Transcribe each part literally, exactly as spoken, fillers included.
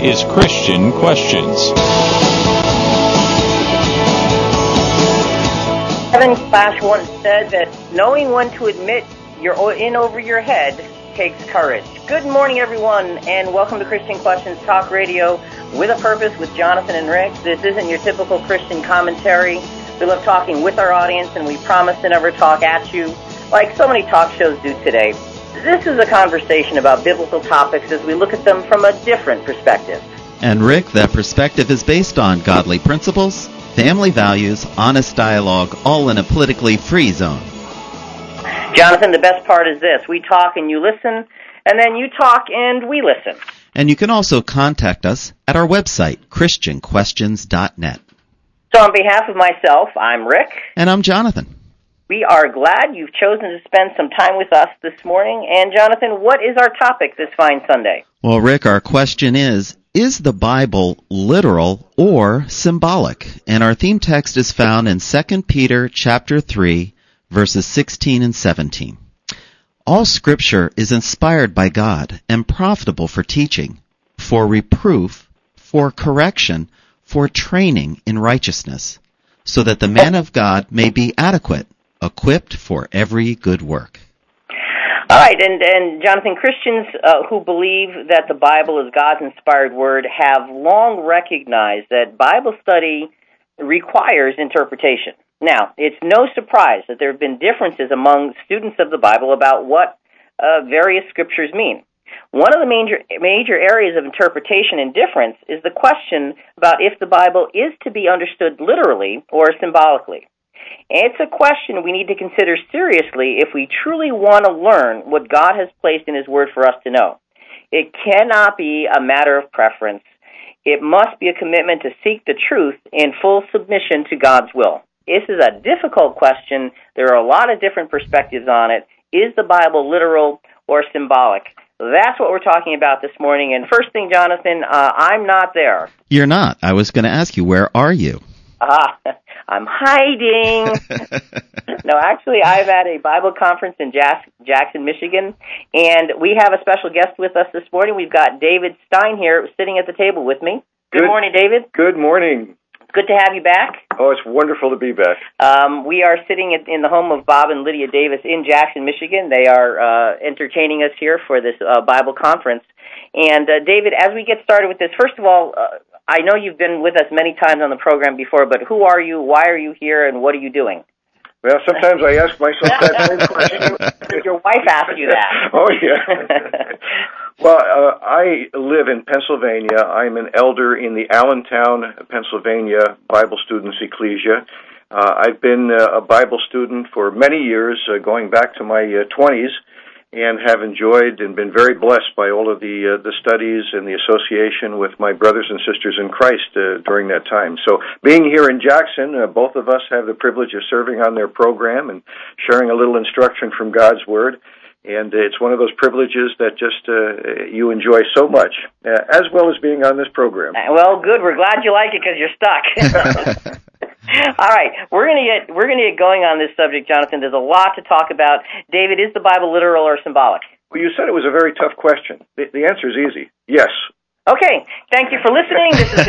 is Christian Questions. Kevin Clash once said that knowing when to admit you're in over your head takes courage. Good morning, everyone, and welcome to Christian Questions Talk Radio with a Purpose with Jonathan and Rick. This isn't your typical Christian commentary. We love talking with our audience, and we promise to never talk at you like so many talk shows do today. This is a conversation about biblical topics as we look at them from a different perspective. And Rick, that perspective is based on godly principles, family values, honest dialogue, all in a politically free zone. Jonathan, the best part is this. We talk and you listen, and then you talk and we listen. And you can also contact us at our website, christian questions dot net. So on behalf of myself, I'm Rick. And I'm Jonathan. We are glad you've chosen to spend some time with us this morning. And Jonathan, what is our topic this fine Sunday? Well, Rick, our question is, is the Bible literal or symbolic? And our theme text is found in Second Peter chapter three, verses sixteen and seventeen. All Scripture is inspired by God and profitable for teaching, for reproof, for correction, for training in righteousness, so that the man of God may be adequate, equipped for every good work. All right, and, and Jonathan, Christians uh, who believe that the Bible is God's inspired word have long recognized that Bible study requires interpretation. Now, it's no surprise that there have been differences among students of the Bible about what uh, various scriptures mean. One of the major major areas of interpretation and difference is the question about if the Bible is to be understood literally or symbolically. It's a question we need to consider seriously if we truly want to learn what God has placed in His Word for us to know. It cannot be a matter of preference. It must be a commitment to seek the truth in full submission to God's will. This is a difficult question. There are a lot of different perspectives on it. Is the Bible literal or symbolic? That's what we're talking about this morning. And first thing, Jonathan, uh, I'm not there. You're not. I was going to ask you, where are you? Ah, I'm hiding. No, actually, I'm at a Bible conference in Jackson, Michigan, and we have a special guest with us this morning. We've got David Stein here sitting at the table with me. Good, Good morning, David. Good morning. Good to have you back. Oh, it's wonderful to be back. Um, we are sitting in the home of Bob and Lydia Davis in Jackson, Michigan. They are uh, entertaining us here for this uh, Bible conference. And, uh, David, as we get started with this, first of all, uh, I know you've been with us many times on the program before, but who are you, why are you here, and what are you doing? Well, sometimes I ask myself that same question. Your wife asked you that. Oh, yeah. Well, uh, I live in Pennsylvania. I'm an elder in the Allentown, Pennsylvania Bible Students Ecclesia. Uh, I've been uh, a Bible student for many years, uh, going back to my uh, twenties, and have enjoyed and been very blessed by all of the uh, the studies and the association with my brothers and sisters in Christ uh, during that time. So being here in Jackson, uh, both of us have the privilege of serving on their program and sharing a little instruction from God's Word. And it's one of those privileges that just uh, you enjoy so much, uh, as well as being on this program. Well, good. We're glad you like it because you're stuck. All right, we're going to get we're going to get going on this subject, Jonathan. There's a lot to talk about. David, is the Bible literal or symbolic? Well, you said it was a very tough question. The, the answer is easy. Yes. Okay. Thank you for listening. This is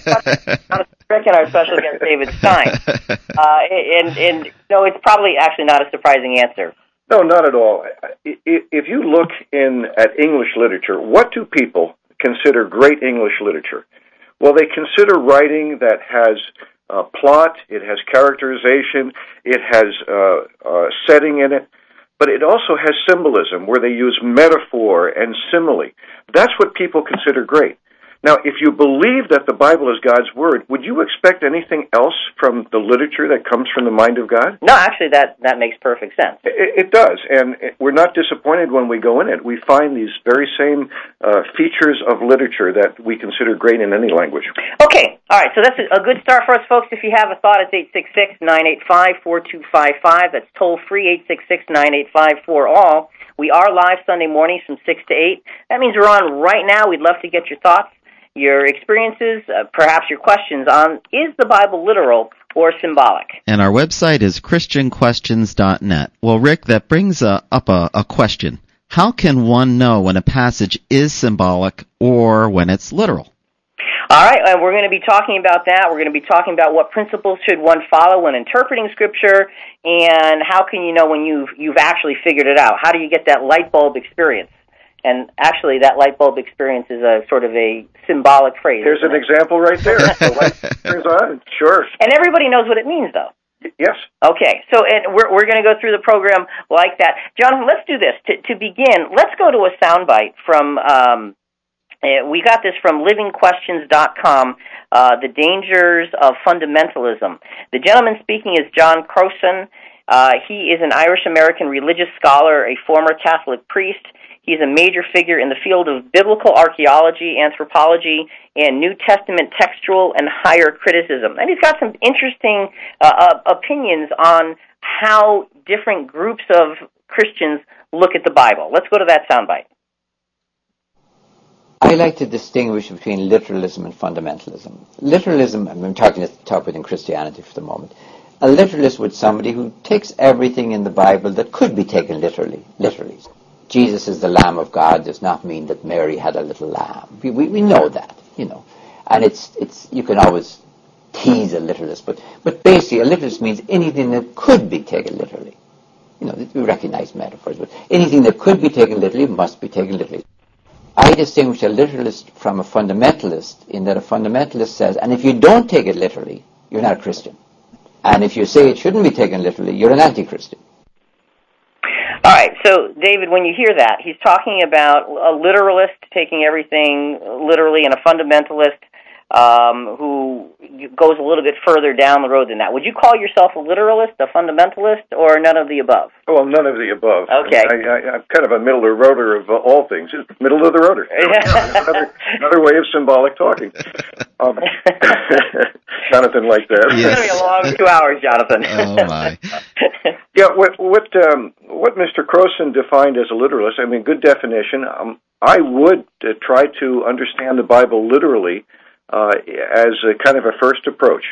Rick and our special guest, David Stein. Uh, and and no, it's probably actually not a surprising answer. No, not at all. If you look in at English literature, what do people consider great English literature? Well, they consider writing that has uh, plot, it has characterization, it has uh, uh, setting in it, but it also has symbolism where they use metaphor and simile. That's what people consider great. Now, if you believe that the Bible is God's Word, would you expect anything else from the literature that comes from the mind of God? No, actually, that, that makes perfect sense. It, it does, and it, we're not disappointed when we go in it. We find these very same uh, features of literature that we consider great in any language. Okay, all right, so that's a good start for us, folks. If you have a thought, it's eight six six, nine eight five, four two five five. That's toll-free, eight six six, nine eight five, four all. We are live Sunday mornings from six to eight. That means we're on right now. We'd love to get your thoughts, your experiences, uh, perhaps your questions on, is the Bible literal or symbolic? And our website is christian questions dot net. Well, Rick, that brings uh, up a, a question. How can one know when a passage is symbolic or when it's literal? All right, and we're going to be talking about that. We're going to be talking about what principles should one follow when interpreting Scripture, and how can you know when you've, you've actually figured it out? How do you get that light bulb experience? And actually, that light bulb experience is a sort of a symbolic phrase. There's an example right there. The light turns on, sure. And everybody knows what it means, though. Yes. Okay, so and we're we're going to go through the program like that. Jonathan, let's do this. To, to begin, let's go to a soundbite from... Um, Uh, we got this from living questions dot com, uh, The Dangers of Fundamentalism. The gentleman speaking is John Crossan. Uh, he is an Irish-American religious scholar, a former Catholic priest. He's a major figure in the field of biblical archaeology, anthropology, and New Testament textual and higher criticism. And he's got some interesting uh, uh, opinions on how different groups of Christians look at the Bible. Let's go to that soundbite. I like to distinguish between literalism and fundamentalism. Literalism, I'm talking to talk within Christianity for the moment. A literalist would somebody who takes everything in the Bible that could be taken literally. Literally, Jesus is the Lamb of God does not mean that Mary had a little lamb. We we, we know that, you know, and it's it's you can always tease a literalist, but but basically a literalist means anything that could be taken literally. You know, we recognize metaphors, but anything that could be taken literally must be taken literally. I distinguish a literalist from a fundamentalist in that a fundamentalist says, and if you don't take it literally, you're not a Christian. And if you say it shouldn't be taken literally, you're an anti-Christian. All right, so David, when you hear that, he's talking about a literalist taking everything literally and a fundamentalist um, who goes a little bit further down the road than that. Would you call yourself a literalist, a fundamentalist, or none of the above? Well, none of the above. Okay. I, I, I'm kind of a middle of the rotor of uh, all things. Middle of the rotor. another, another way of symbolic talking. Um, Jonathan liked that. Yes. It's going to be a long two hours, Jonathan. Oh, my. Yeah, what what, um, what Mister Crossan defined as a literalist, I mean, good definition. Um, I would uh, try to understand the Bible literally uh, as a kind of a first approach.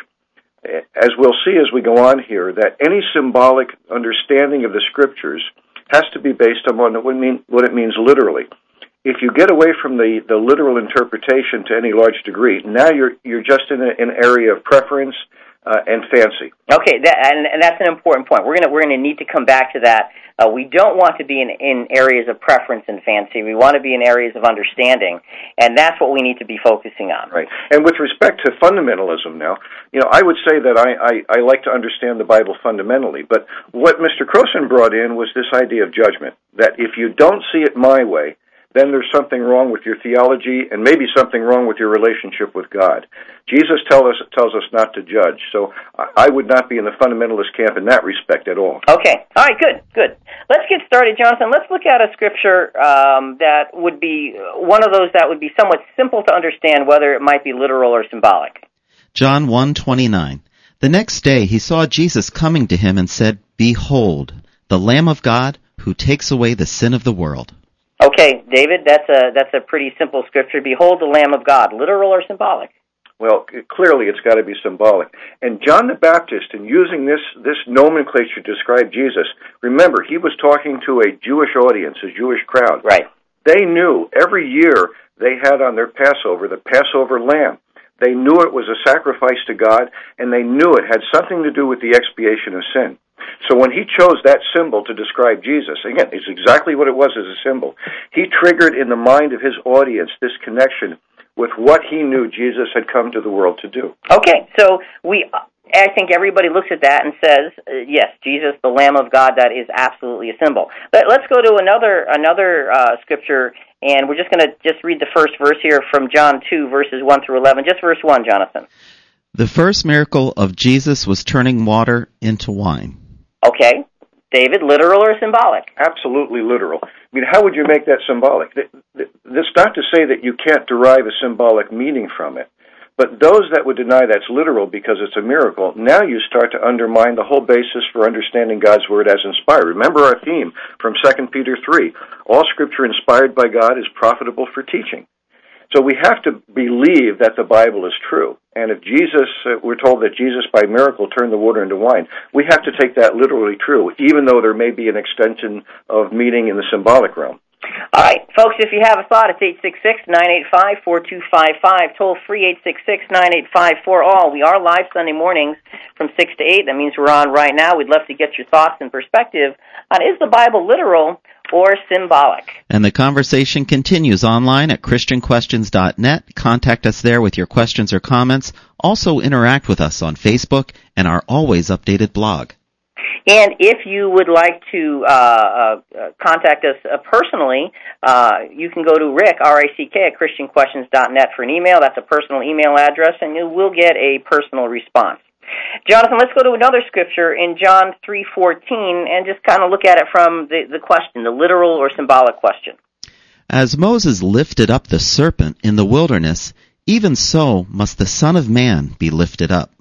As we'll see as we go on here, that any symbolic understanding of the Scriptures has to be based on what it, mean, what it means literally. If you get away from the, the literal interpretation to any large degree, now you're you're just in a, an area of preference uh, and fancy. Okay, that, and, and that's an important point. We're gonna we're gonna need to come back to that. Uh, we don't want to be in, in areas of preference and fancy. We want to be in areas of understanding, and that's what we need to be focusing on. Right. And with respect to fundamentalism now, you know, I would say that I, I, I like to understand the Bible fundamentally, but what Mister Crossan brought in was this idea of judgment, that if you don't see it my way, then there's something wrong with your theology and maybe something wrong with your relationship with God. Jesus tell us, tells us not to judge, so I would not be in the fundamentalist camp in that respect at all. Okay. All right, good, good. Let's get started, Jonathan. Let's look at a scripture um, that would be one of those that would be somewhat simple to understand whether it might be literal or symbolic. John one twenty-nine. The next day he saw Jesus coming to him and said, "Behold, the Lamb of God who takes away the sin of the world." Okay, David, that's a that's a pretty simple scripture. Behold the Lamb of God, literal or symbolic? Well, clearly it's got to be symbolic. And John the Baptist, in using this, this nomenclature to describe Jesus, remember, he was talking to a Jewish audience, a Jewish crowd. Right. They knew every year they had on their Passover the Passover lamb. They knew it was a sacrifice to God, and they knew it had something to do with the expiation of sin. So when he chose that symbol to describe Jesus, again, it's exactly what it was as a symbol. He triggered in the mind of his audience this connection with what he knew Jesus had come to the world to do. Okay, so we, I think everybody looks at that and says, uh, yes, Jesus, the Lamb of God, that is absolutely a symbol. But let's go to another another uh, scripture, and we're just going to just read the first verse here from John two, verses one through eleven. Just verse one, Jonathan. The first miracle of Jesus was turning water into wine. Okay. David, literal or symbolic? Absolutely literal. I mean, how would you make that symbolic? That's not to say that you can't derive a symbolic meaning from it, but those that would deny that's literal because it's a miracle, now you start to undermine the whole basis for understanding God's Word as inspired. Remember our theme from Second Peter three. All Scripture inspired by God is profitable for teaching. So we have to believe that the Bible is true. And if Jesus, uh, we're told that Jesus by miracle turned the water into wine, we have to take that literally true, even though there may be an extension of meaning in the symbolic realm. All right, folks, if you have a thought, it's eight six six, nine eight five, four two five five. Toll free, eight six six, nine eight five, four all. We are live Sunday mornings from six to eight. That means we're on right now. We'd love to get your thoughts and perspective on, is the Bible literal or symbolic? And the conversation continues online at christian questions dot net. Contact us there with your questions or comments. Also interact with us on Facebook and our always updated blog. And if you would like to uh, uh, contact us uh, personally, uh, you can go to Rick, R I C K, at christian questions dot net for an email. That's a personal email address, and you will get a personal response. Jonathan, let's go to another scripture in John three fourteen and just kind of look at it from the, the question, the literal or symbolic question. As Moses lifted up the serpent in the wilderness, even so must the Son of Man be lifted up.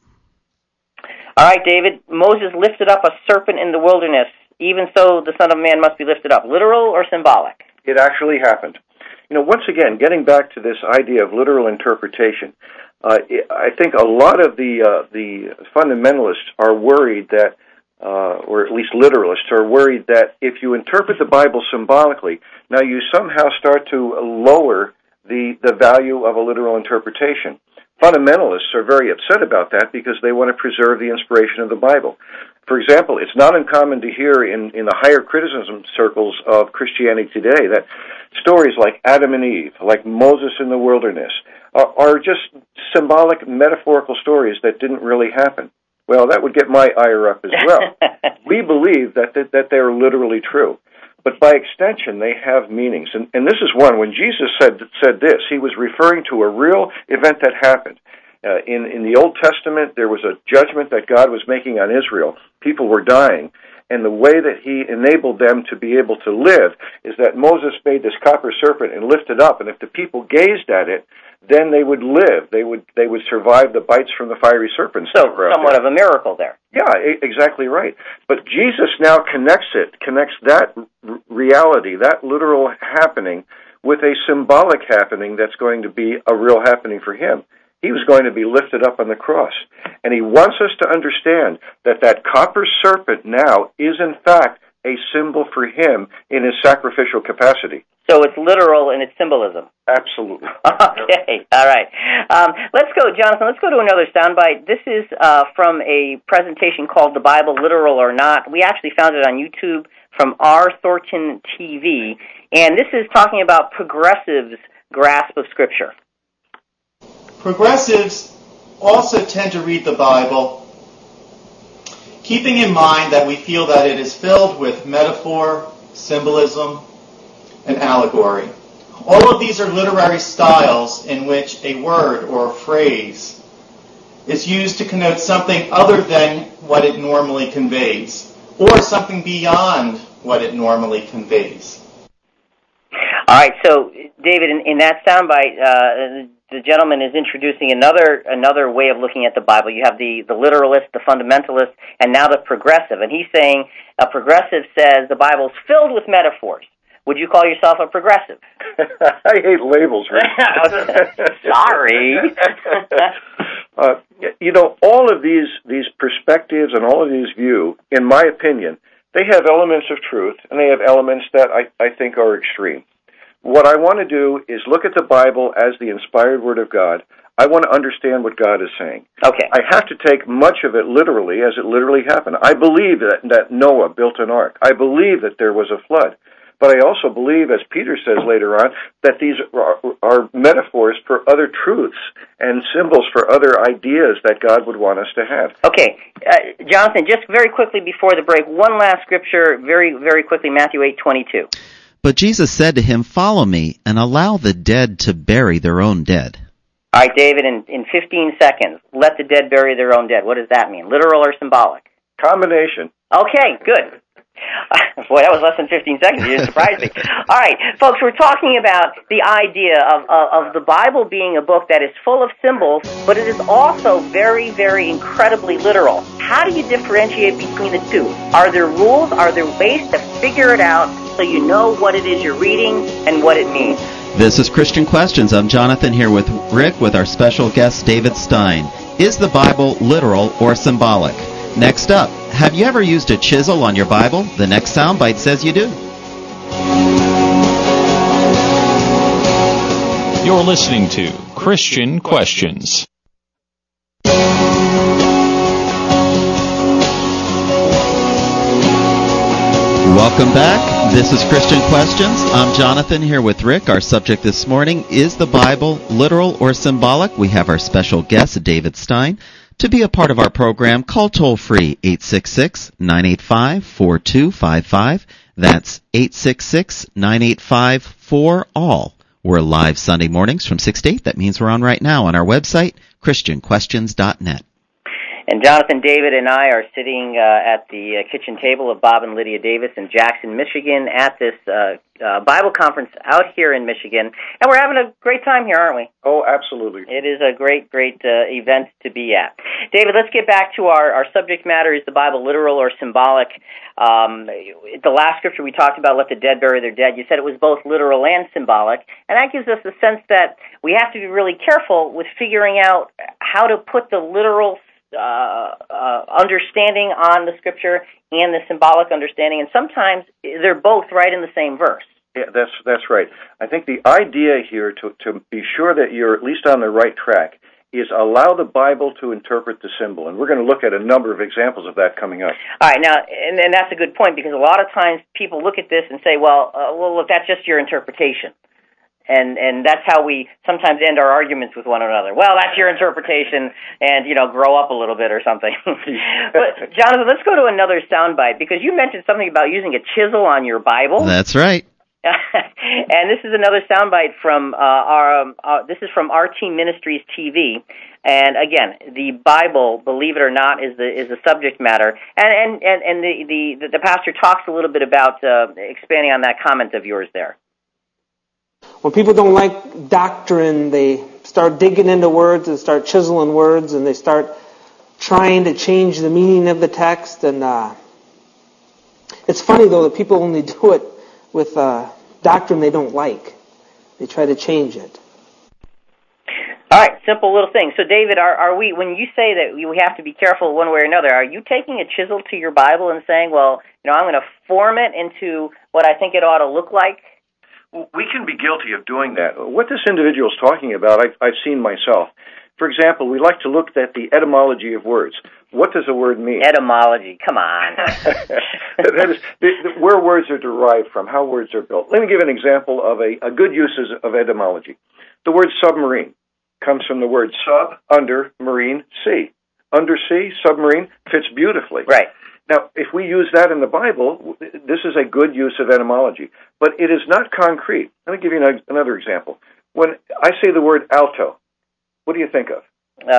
All right, David, Moses lifted up a serpent in the wilderness. Even so, the Son of Man must be lifted up. Literal or symbolic? It actually happened. You know, once again, getting back to this idea of literal interpretation, uh, I think a lot of the uh, the fundamentalists are worried that, uh, or at least literalists are worried that if you interpret the Bible symbolically, now you somehow start to lower the the value of a literal interpretation. Fundamentalists are very upset about that because they want to preserve the inspiration of the Bible. For example, it's not uncommon to hear in, in the higher criticism circles of Christianity today that stories like Adam and Eve, like Moses in the wilderness, are, are just symbolic, metaphorical stories that didn't really happen. Well, that would get my ire up as well. We believe that, that that they're literally true. But by extension, they have meanings. And, and this is one. When Jesus said said this, he was referring to a real event that happened. Uh, in, in the Old Testament, there was a judgment that God was making on Israel. People were dying. And the way that he enabled them to be able to live is that Moses made this copper serpent and lifted up. And if the people gazed at it, then they would live. They would they would survive the bites from the fiery serpents. So somewhat of a miracle there. Yeah, exactly right. But Jesus now connects it, connects that r- reality, that literal happening, with a symbolic happening that's going to be a real happening for him. He was going to be lifted up on the cross. And he wants us to understand that that copper serpent now is, in fact, a symbol for him in his sacrificial capacity. So it's literal in its symbolism. Absolutely. Okay, all right. Um, let's go, Jonathan, let's go to another soundbite. This is uh, from a presentation called The Bible, Literal or Not. We actually found it on YouTube from R. Thornton T V, and this is talking about progressives' grasp of Scripture. Progressives also tend to read the Bible, keeping in mind that we feel that it is filled with metaphor, symbolism, and allegory. All of these are literary styles in which a word or a phrase is used to connote something other than what it normally conveys, or something beyond what it normally conveys. All right, so, David, in, in that soundbite, uh, the gentleman is introducing another another way of looking at the Bible. You have the, the literalist, the fundamentalist, and now the progressive. And he's saying a progressive says the Bible's filled with metaphors. Would you call yourself a progressive? I hate labels, Rick. Sorry. uh, you know, all of these these perspectives and all of these views, in my opinion, they have elements of truth, and they have elements that I, I think are extreme. What I want to do is look at the Bible as the inspired Word of God. I want to understand what God is saying. Okay. I have to take much of it literally as it literally happened. I believe that, that Noah built an ark. I believe that there was a flood. But I also believe, as Peter says later on, that these are, are metaphors for other truths and symbols for other ideas that God would want us to have. Okay. Uh, Jonathan, just very quickly before the break, one last scripture, very, very quickly, Matthew eight twenty-two. But Jesus said to him, "Follow me, and allow the dead to bury their own dead." All right, David, in, in fifteen seconds, let the dead bury their own dead. What does that mean, literal or symbolic? Combination. Okay, good. Boy, that was less than fifteen seconds. You surprised me. All right, folks, we're talking about the idea of, of, of the Bible being a book that is full of symbols, but it is also very, very incredibly literal. How do you differentiate between the two? Are there rules? Are there ways to figure it out so you know what it is you're reading and what it means? This is Christian Questions. I'm Jonathan here with Rick with our special guest, David Stein. Is the Bible literal or symbolic? Next up, have you ever used a chisel on your Bible? The next soundbite says you do. You're listening to Christian Questions. Welcome back. This is Christian Questions. I'm Jonathan here with Rick. Our subject this morning is the Bible literal or symbolic? We have our special guest, David Stein. To be a part of our program, call toll-free eight six six, nine eight five, four two five five. That's eight six six, nine eight five, four all. We're live Sunday mornings from six to eight. That means we're on right now on our website, christian questions dot net. And Jonathan, David, and I are sitting uh, at the uh, kitchen table of Bob and Lydia Davis in Jackson, Michigan, at this uh, uh, Bible conference out here in Michigan. And we're having a great time here, aren't we? Oh, absolutely. It is a great, great uh, event to be at. David, let's get back to our, our subject matter. Is the Bible literal or symbolic? Um, the last scripture we talked about, let the dead bury their dead, you said it was both literal and symbolic. And that gives us a sense that we have to be really careful with figuring out how to put the literal Uh, uh, understanding on the scripture and the symbolic understanding, and sometimes they're both right in the same verse. Yeah, that's that's right. I think the idea here to to be sure that you're at least on the right track is allow the Bible to interpret the symbol, and we're going to look at a number of examples of that coming up. All right, now, and, and that's a good point, because a lot of times people look at this and say, well, uh, well, look, that's just your interpretation. And and that's how we sometimes end our arguments with one another. Well, that's your interpretation, and, you know, grow up a little bit or something. But, Jonathan, let's go to another soundbite, because you mentioned something about using a chisel on your Bible. That's right. And this is another soundbite from uh, our, um, uh, this is from R T Ministries T V. And again, the Bible, believe it or not, is the is the subject matter. And and, and, and the, the, the pastor talks a little bit about uh, expanding on that comment of yours there. When people don't like doctrine, they start digging into words and start chiseling words, and they start trying to change the meaning of the text. And uh, it's funny, though, that people only do it with uh, doctrine they don't like. They try to change it. All right, simple little thing. So, David, are, are we? When you say that we have to be careful one way or another, are you taking a chisel to your Bible and saying, well, you know, I'm going to form it into what I think it ought to look like? We can be guilty of doing that. What this individual is talking about, I've, I've seen myself. For example, we like to look at the etymology of words. What does a word mean? Etymology, come on. That is the, the, where words are derived from, how words are built. Let me give an example of a, a good use of etymology. The word submarine comes from the word sub, under, marine, sea. Undersea, submarine, fits beautifully. Right. Now, if we use that in the Bible, this is a good use of etymology, but it is not concrete. Let me give you another example. When I say the word alto, what do you think of?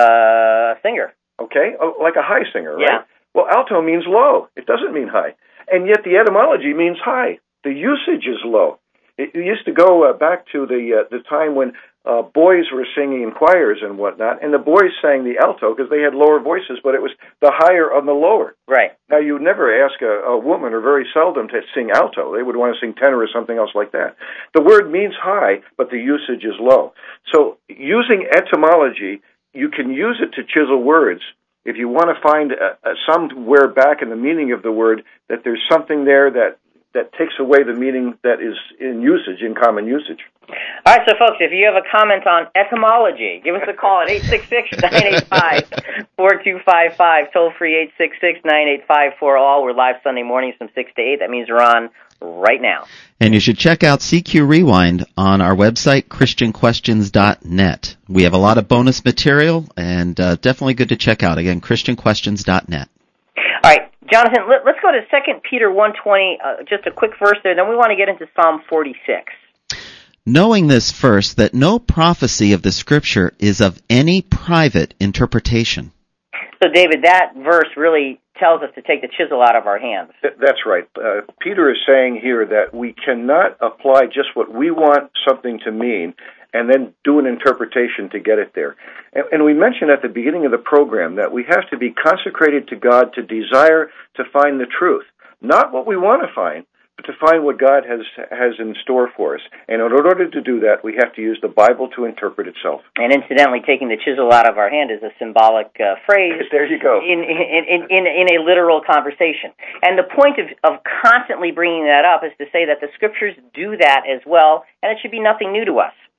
Uh, singer. Okay, oh, like a high singer, right? Yeah. Well, alto means low. It doesn't mean high. And yet the etymology means high. The usage is low. It used to go uh, back to the uh, the time when uh, boys were singing in choirs and whatnot, and the boys sang the alto because they had lower voices, but it was the higher on the lower. Right. Now, you would never ask a, a woman, or very seldom, to sing alto. They would want to sing tenor or something else like that. The word means high, but the usage is low. So using etymology, you can use it to chisel words. If you want to find uh, uh, somewhere back in the meaning of the word that there's something there that that takes away the meaning that is in usage, in common usage. All right, so folks, if you have a comment on etymology, give us a call at eight six six, nine eight five, four two five five, toll free eight six six, nine eight five, four all. We're live Sunday mornings from six to eight. That means we're on right now. And you should check out C Q Rewind on our website, christian questions dot net. We have a lot of bonus material, and uh, definitely good to check out. Again, christian questions dot net. All right, Jonathan, let, let's go to Second Peter one twenty, uh, just a quick verse there, then we want to get into Psalm forty-six. Knowing this first, that no prophecy of the Scripture is of any private interpretation. So, David, that verse really tells us to take the chisel out of our hands. That's right. Uh, Peter is saying here that we cannot apply just what we want something to mean and then do an interpretation to get it there. And, and we mentioned at the beginning of the program that we have to be consecrated to God to desire to find the truth. Not what we want to find, but to find what God has has in store for us. And in order to do that, we have to use the Bible to interpret itself. And incidentally, taking the chisel out of our hand is a symbolic uh, phrase. There you go. In, in, in, in a literal conversation. And the point of, of constantly bringing that up is to say that the Scriptures do that as well, and it should be nothing new to us.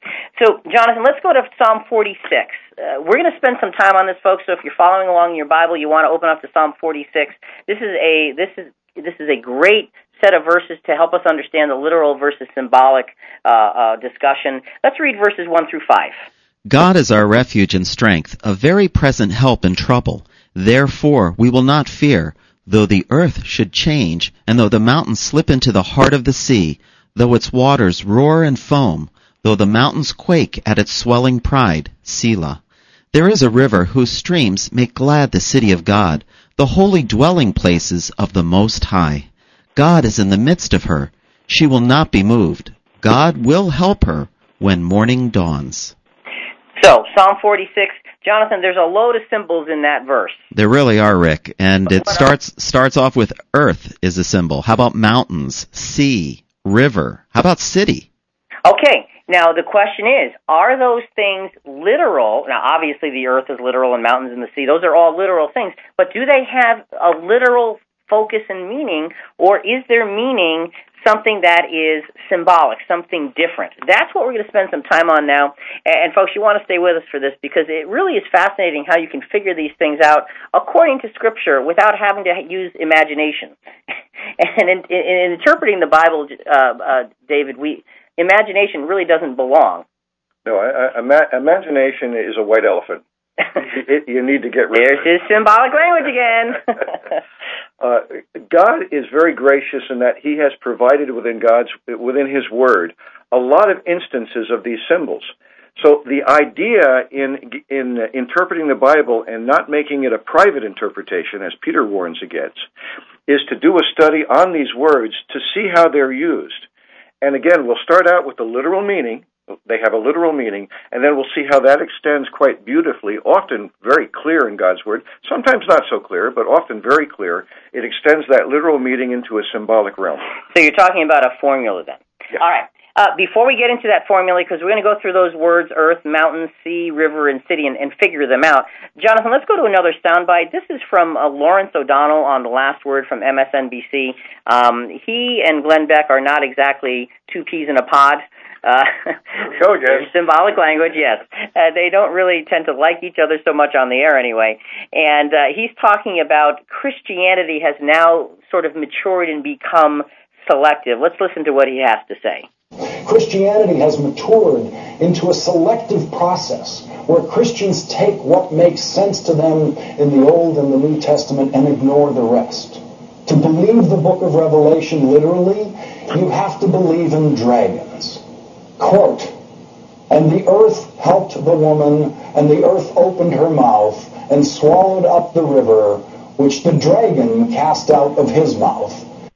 So, Jonathan, let's go to Psalm forty-six. Uh, we're going to spend some time on this, folks. So, if you're following along in your Bible, you want to open up to Psalm forty-six. This is a this is this is a great set of verses to help us understand the literal versus symbolic uh, uh, discussion. Let's read verses one through five. God is our refuge and strength, a very present help in trouble. Therefore we will not fear, though the earth should change, and though the mountains slip into the heart of the sea, though its waters roar and foam, though the mountains quake at its swelling pride, Selah. There is a river whose streams make glad the city of God, the holy dwelling places of the Most High. God is in the midst of her. She will not be moved. God will help her when morning dawns. So, Psalm forty-six, Jonathan, there's a load of symbols in that verse. There really are, Rick. And it starts starts off with earth is a symbol. How about mountains, sea, river? How about city? Okay. Now, the question is, are those things literal? Now, obviously the earth is literal and mountains and the sea. Those are all literal things. But do they have a literal focus and meaning, or is their meaning something that is symbolic, something different? That's what we're going to spend some time on now. And, folks, you want to stay with us for this because it really is fascinating how you can figure these things out according to Scripture without having to use imagination. And in, in, in interpreting the Bible, uh, uh, David, we imagination really doesn't belong. No, I, I, ima- imagination is a white elephant. it, you need to get rid There's of it. his symbolic language again. uh, God is very gracious in that He has provided within God's within His Word a lot of instances of these symbols. So the idea in in interpreting the Bible and not making it a private interpretation, as Peter warns against, is to do a study on these words to see how they're used. And again, we'll start out with the literal meaning. They have a literal meaning, and then we'll see how that extends quite beautifully, often very clear in God's Word, sometimes not so clear, but often very clear. It extends that literal meaning into a symbolic realm. So you're talking about a formula then. Yeah. All right. Uh, before we get into that formula, because we're going to go through those words, earth, mountain, sea, river, and city, and, and figure them out. Jonathan, let's go to another soundbite. This is from uh, Lawrence O'Donnell on The Last Word from M S N B C. Um, he and Glenn Beck are not exactly two peas in a pod. Uh, Go, yes. Symbolic language, yes. Uh, they don't really tend to like each other so much on the air anyway. And uh, he's talking about Christianity has now sort of matured and become selective. Let's listen to what he has to say. Christianity has matured into a selective process where Christians take what makes sense to them in the Old and the New Testament and ignore the rest. To believe the book of Revelation literally, you have to believe in dragons. Quote, "And the earth helped the woman, and the earth opened her mouth and swallowed up the river, which the dragon cast out of his mouth."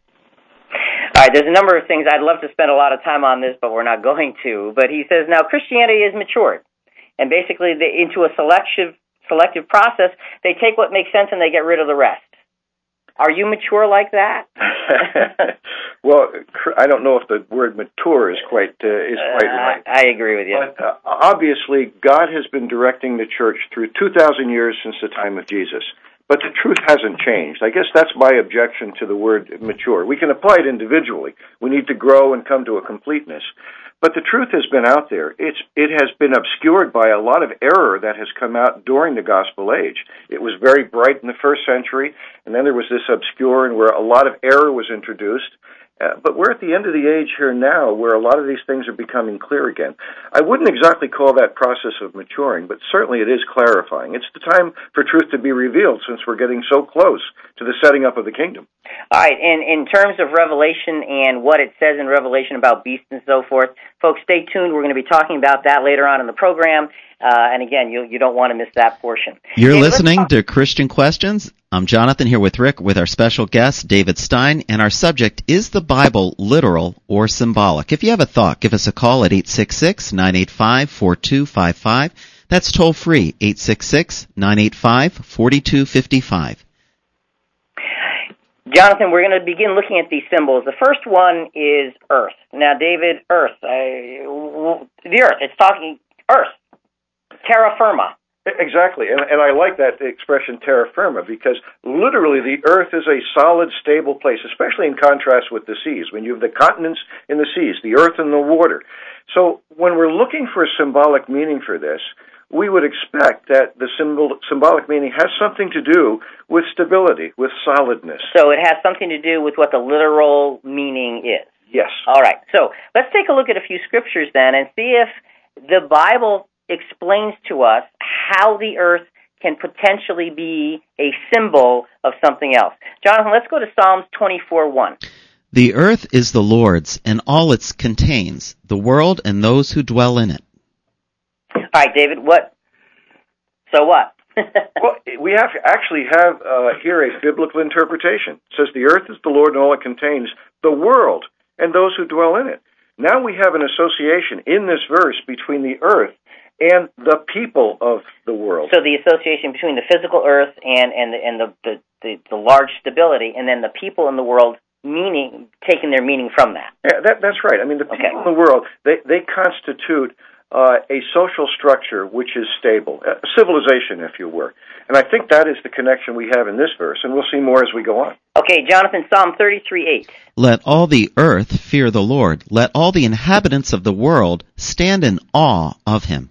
All right, there's a number of things. I'd love to spend a lot of time on this, but we're not going to. But he says, now Christianity is matured. And basically, they, into a selective, selective process, they take what makes sense and they get rid of the rest. Are you mature like that? Well, I don't know if the word mature is quite uh, is quite uh, right. I agree with you. But uh, obviously, God has been directing the church through two thousand years since the time of Jesus. But the truth hasn't changed. I guess that's my objection to the word mature. We can apply it individually. We need to grow and come to a completeness. But the truth has been out there. It's, it has been obscured by a lot of error that has come out during the gospel age. It was very bright in the first century, and then there was this obscuring where a lot of error was introduced. Uh, but we're at the end of the age here now where a lot of these things are becoming clear again. I wouldn't exactly call that process of maturing, but certainly it is clarifying. It's the time for truth to be revealed since we're getting so close to the setting up of the kingdom. All right, and in terms of Revelation and what it says in Revelation about beasts and so forth, folks, stay tuned. We're going to be talking about that later on in the program. Uh, and again, you you don't want to miss that portion. You're David, listening to Christian Questions. I'm Jonathan here with Rick with our special guest, David Stein, and our subject is the Bible literal or symbolic? If you have a thought, give us a call at eight six six, nine eight five, four two five five. That's toll free, eight six six, nine eight five, four two five five. Jonathan, we're going to begin looking at these symbols. The first one is Earth. Now, David, Earth. I, the Earth. It's talking Earth. Terra firma. Exactly, and, and I like that expression terra firma, because literally the earth is a solid, stable place, especially in contrast with the seas. When you have the continents in the seas, the earth and the water. So when we're looking for a symbolic meaning for this, we would expect that the symbol, symbolic meaning has something to do with stability, with solidness. So it has something to do with what the literal meaning is. Yes. All right, so let's take a look at a few scriptures then and see if the Bible explains to us how the earth can potentially be a symbol of something else. Jonathan, let's go to Psalms twenty-four one. The earth is the Lord's, and all it contains, the world and those who dwell in it. All right, David, what? So what? Well, we have to actually have uh, here a biblical interpretation. It says, the earth is the Lord and all it contains, the world and those who dwell in it. Now we have an association in this verse between the earth and the people of the world. So the association between the physical earth and, and, the, and the, the, the, the large stability, and then the people in the world meaning taking their meaning from that. Yeah, that, that's right. I mean, the people Okay. in the world, they, they constitute uh, a social structure which is stable, a civilization, if you were. And I think that is the connection we have in this verse, and we'll see more as we go on. Okay, Jonathan, Psalm thirty-three eight. Let all the earth fear the Lord. Let all the inhabitants of the world stand in awe of him.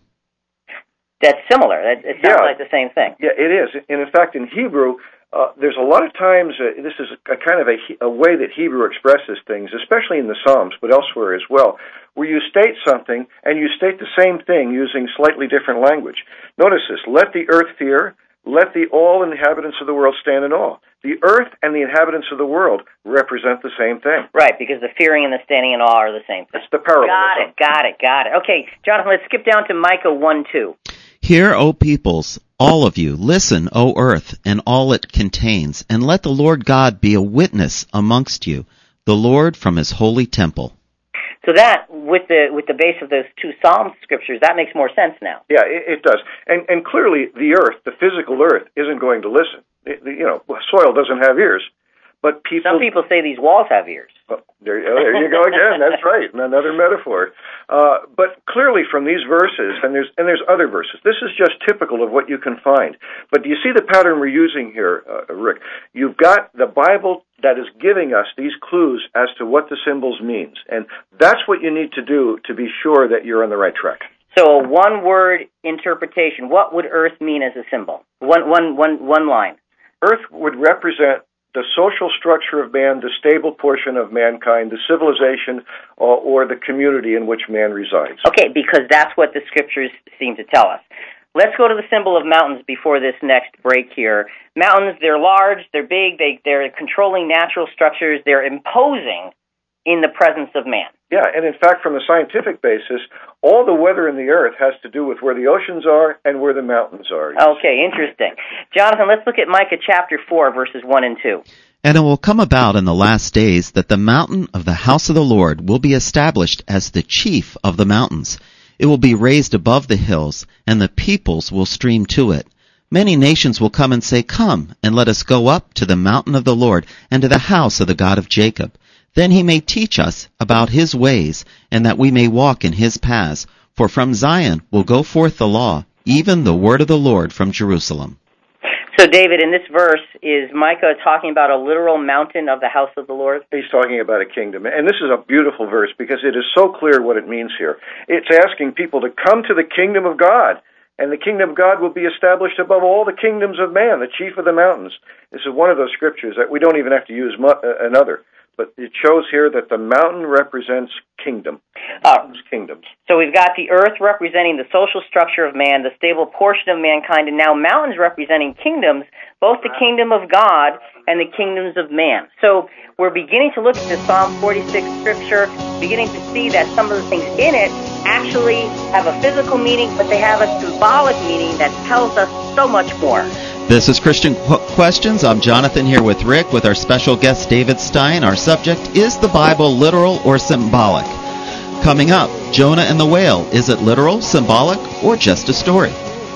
That's similar. That, it sounds Yeah. like the same thing. Yeah, it is. And in fact, in Hebrew, uh, there's a lot of times, uh, this is a kind of a, a way that Hebrew expresses things, especially in the Psalms, but elsewhere as well, where you state something and you state the same thing using slightly different language. Notice this, let the earth fear, let the all inhabitants of the world stand in awe. The earth and the inhabitants of the world represent the same thing. Right, because the fearing and the standing in awe are the same thing. That's the parallelism. Got it, got it, got it. Okay, Jonathan, let's skip down to Micah one two. Hear, O peoples, all of you, listen, O earth, and all it contains, and let the Lord God be a witness amongst you, the Lord from his holy temple. So that, with the with the base of those two Psalm scriptures, that makes more sense now. Yeah, it, it does. And and clearly the earth, the physical earth, isn't going to listen. It, you know, soil doesn't have ears. But people, Some people say these walls have ears. Well, there, there you go again. That's right. Another metaphor. Uh, but clearly from these verses, and there's and there's other verses, this is just typical of what you can find. But do you see the pattern we're using here, uh, Rick? You've got the Bible that is giving us these clues as to what the symbols means. And that's what you need to do to be sure that you're on the right track. So a one-word interpretation. What would earth mean as a symbol? One, one, one, one line. Earth would represent the social structure of man, the stable portion of mankind, the civilization, or, or the community in which man resides. Okay, because that's what the scriptures seem to tell us. Let's go to the symbol of mountains before this next break here. Mountains, they're large, they're big, they, they're controlling natural structures, they're imposing in the presence of man. Yeah, and in fact, from a scientific basis, all the weather in the earth has to do with where the oceans are and where the mountains are. Okay, interesting. Jonathan, let's look at Micah chapter four, verses one and two. And it will come about in the last days that the mountain of the house of the Lord will be established as the chief of the mountains. It will be raised above the hills, and the peoples will stream to it. Many nations will come and say, Come, and let us go up to the mountain of the Lord, and to the house of the God of Jacob. Then he may teach us about his ways, and that we may walk in his paths. For from Zion will go forth the law, even the word of the Lord from Jerusalem. So, David, in this verse, is Micah talking about a literal mountain of the house of the Lord? He's talking about a kingdom. And this is a beautiful verse because it is so clear what it means here. It's asking people to come to the kingdom of God, and the kingdom of God will be established above all the kingdoms of man, the chief of the mountains. This is one of those scriptures that we don't even have to use mu- uh, another. But it shows here that the mountain represents kingdom. Uh, kingdoms. So we've got the earth representing the social structure of man, the stable portion of mankind, and now mountains representing kingdoms, both the kingdom of God and the kingdoms of man. So we're beginning to look at the Psalm forty-six scripture, beginning to see that some of the things in it actually have a physical meaning, but they have a symbolic meaning that tells us so much more. This is Christian Qu- Questions. I'm Jonathan here with Rick with our special guest David Stein. Our subject, is the Bible literal or symbolic? Coming up, Jonah and the whale. Is it literal, symbolic, or just a story?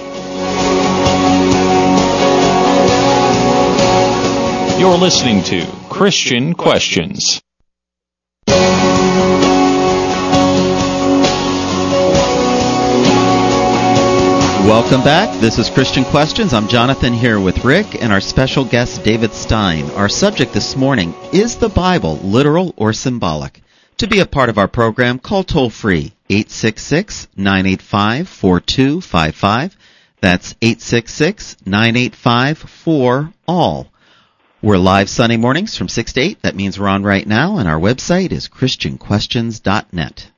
You're listening to Christian Questions. Welcome back. This is Christian Questions. I'm Jonathan here with Rick and our special guest, David Stein. Our subject this morning, is the Bible literal or symbolic? To be a part of our program, call toll-free, eight six six, nine eight five, four two five five. That's eight six six, nine eight five, four, all. We're live Sunday mornings from six to eight. That means we're on right now, and our website is christian questions dot net.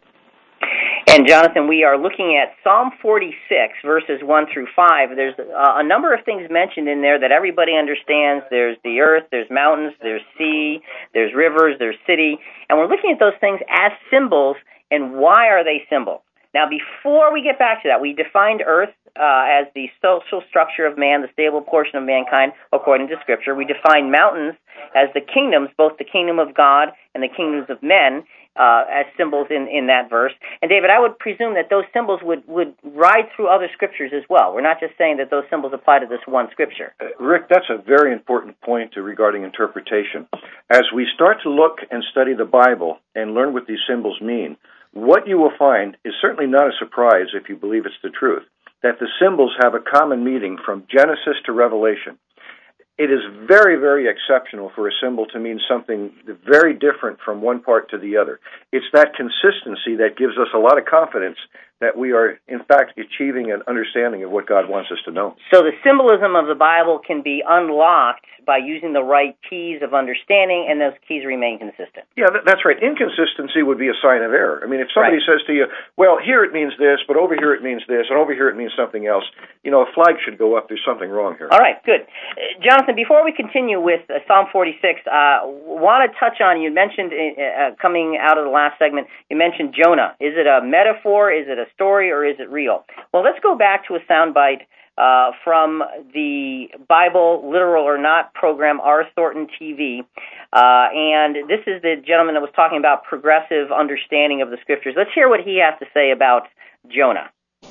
And, Jonathan, we are looking at Psalm forty-six, verses one through five. There's uh, a number of things mentioned in there that everybody understands. There's the earth, there's mountains, there's sea, there's rivers, there's city. And we're looking at those things as symbols, and why are they symbols? Now, before we get back to that, we defined earth uh, as the social structure of man, the stable portion of mankind, according to Scripture. We defined mountains as the kingdoms, both the kingdom of God and the kingdoms of men, uh, as symbols in, in that verse. And, David, I would presume that those symbols would, would ride through other Scriptures as well. We're not just saying that those symbols apply to this one Scripture. Uh, Rick, that's a very important point regarding interpretation. As we start to look and study the Bible and learn what these symbols mean, what you will find is certainly not a surprise if you believe it's the truth, that the symbols have a common meaning from Genesis to Revelation. It is very, very exceptional for a symbol to mean something very different from one part to the other. It's that consistency that gives us a lot of confidence that we are, in fact, achieving an understanding of what God wants us to know. So the symbolism of the Bible can be unlocked by using the right keys of understanding, and those keys remain consistent. Yeah, that's right. Inconsistency would be a sign of error. I mean, if somebody right. says to you, well, here it means this, but over here it means this, and over here it means something else, you know, a flag should go up. There's something wrong here. All right, good. Uh, Jonathan, before we continue with uh, Psalm forty-six, I uh, want to touch on, you mentioned uh, coming out of the last segment, you mentioned Jonah. Is it a metaphor? Is it a story, or is it real? Well, let's go back to a soundbite uh, from the Bible Literal or Not program, R. Thornton T V. Uh, and this is the gentleman that was talking about progressive understanding of the Scriptures. Let's hear what he has to say about Jonah.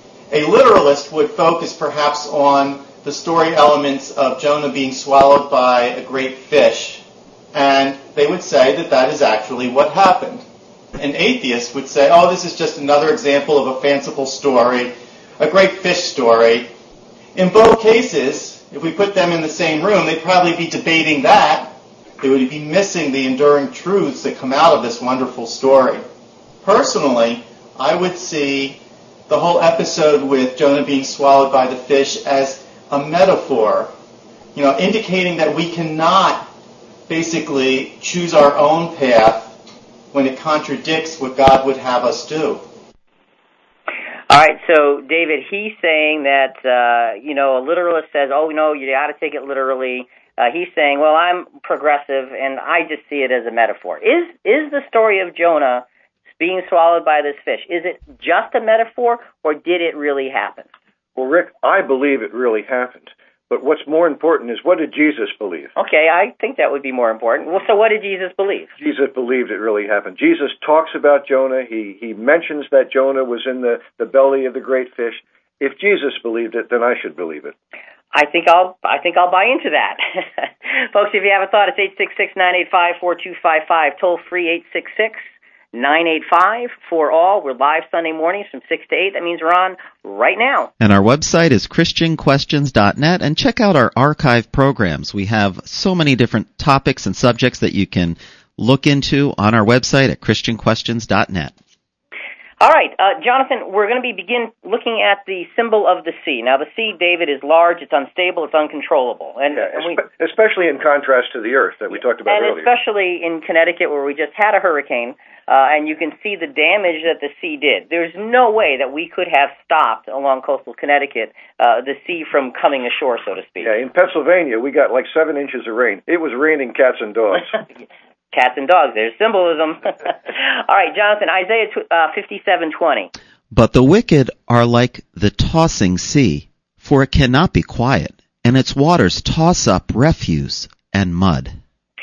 A literalist would focus perhaps on the story elements of Jonah being swallowed by a great fish, and they would say that that is actually what happened. An atheist would say, oh, this is just another example of a fanciful story, a great fish story. In both cases, if we put them in the same room, they'd probably be debating that. They would be missing the enduring truths that come out of this wonderful story. Personally, I would see the whole episode with Jonah being swallowed by the fish as a metaphor, you know, indicating that we cannot basically choose our own path when it contradicts what God would have us do. All right, so David, he's saying that, uh, you know, a literalist says, oh, no, you got to take it literally. Uh, he's saying, well, I'm progressive, and I just see it as a metaphor. Is is the story of Jonah being swallowed by this fish, is it just a metaphor, or did it really happen? Well, Rick, I believe it really happened. But what's more important is, what did Jesus believe? Okay, I think that would be more important. Well, so what did Jesus believe? Jesus believed it really happened. Jesus talks about Jonah. He he mentions that Jonah was in the, the belly of the great fish. If Jesus believed it, then I should believe it. I think I'll I think I'll buy into that. Folks, if you have a thought, it's eight six six, nine eight five, four two five five. Toll free eight six six, nine eight five, four all. We're live Sunday mornings from six to eight. That means we're on right now. And our website is christian questions dot net, and check out our archive programs. We have so many different topics and subjects that you can look into on our website at christian questions dot net. All right, uh, Jonathan, we're going to be begin looking at the symbol of the sea. Now, the sea, David, is large, it's unstable, it's uncontrollable. And, yeah, and we, especially in contrast to the earth that we talked about and earlier. And especially in Connecticut, where we just had a hurricane, uh, and you can see the damage that the sea did. There's no way that we could have stopped along coastal Connecticut uh, the sea from coming ashore, so to speak. Yeah, in Pennsylvania, we got like seven inches of rain. It was raining cats and dogs. Cats and dogs, there's symbolism. All right, Jonathan, Isaiah uh, fifty-seven twenty. But the wicked are like the tossing sea, for it cannot be quiet, and its waters toss up refuse and mud.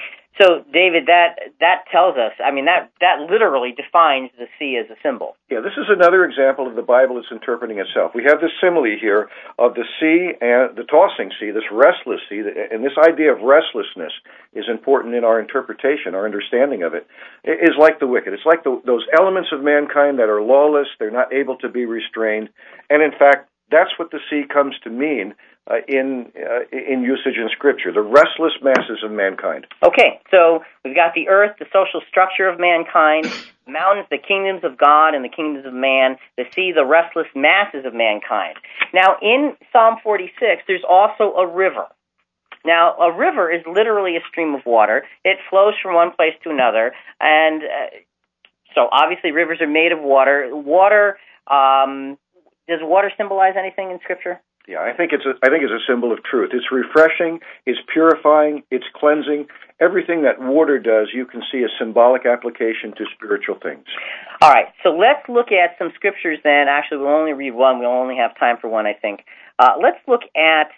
So, David, that that tells us, I mean, that, that literally defines the sea as a symbol. Yeah, this is another example of the Bible that's interpreting itself. We have this simile here of the sea and the tossing sea, this restless sea, and this idea of restlessness is important in our interpretation, our understanding of it. It is like the wicked. It's like the, those elements of mankind that are lawless, they're not able to be restrained, and in fact, That's what the sea comes to mean uh, in uh, in usage in Scripture, the restless masses of mankind. Okay, so we've got the earth, the social structure of mankind, mountains, the kingdoms of God and the kingdoms of man, the sea, the restless masses of mankind. Now, in Psalm forty-six, there's also a river. Now, a river is literally a stream of water. It flows from one place to another, and uh, so obviously rivers are made of water. Water, um, does water symbolize anything in Scripture? Yeah, I think it's a, I think it's a symbol of truth. It's refreshing, it's purifying, it's cleansing. Everything that water does, you can see a symbolic application to spiritual things. All right, so let's look at some scriptures then. Actually, we'll only read one. We'll only have time for one, I think. Uh, let's look at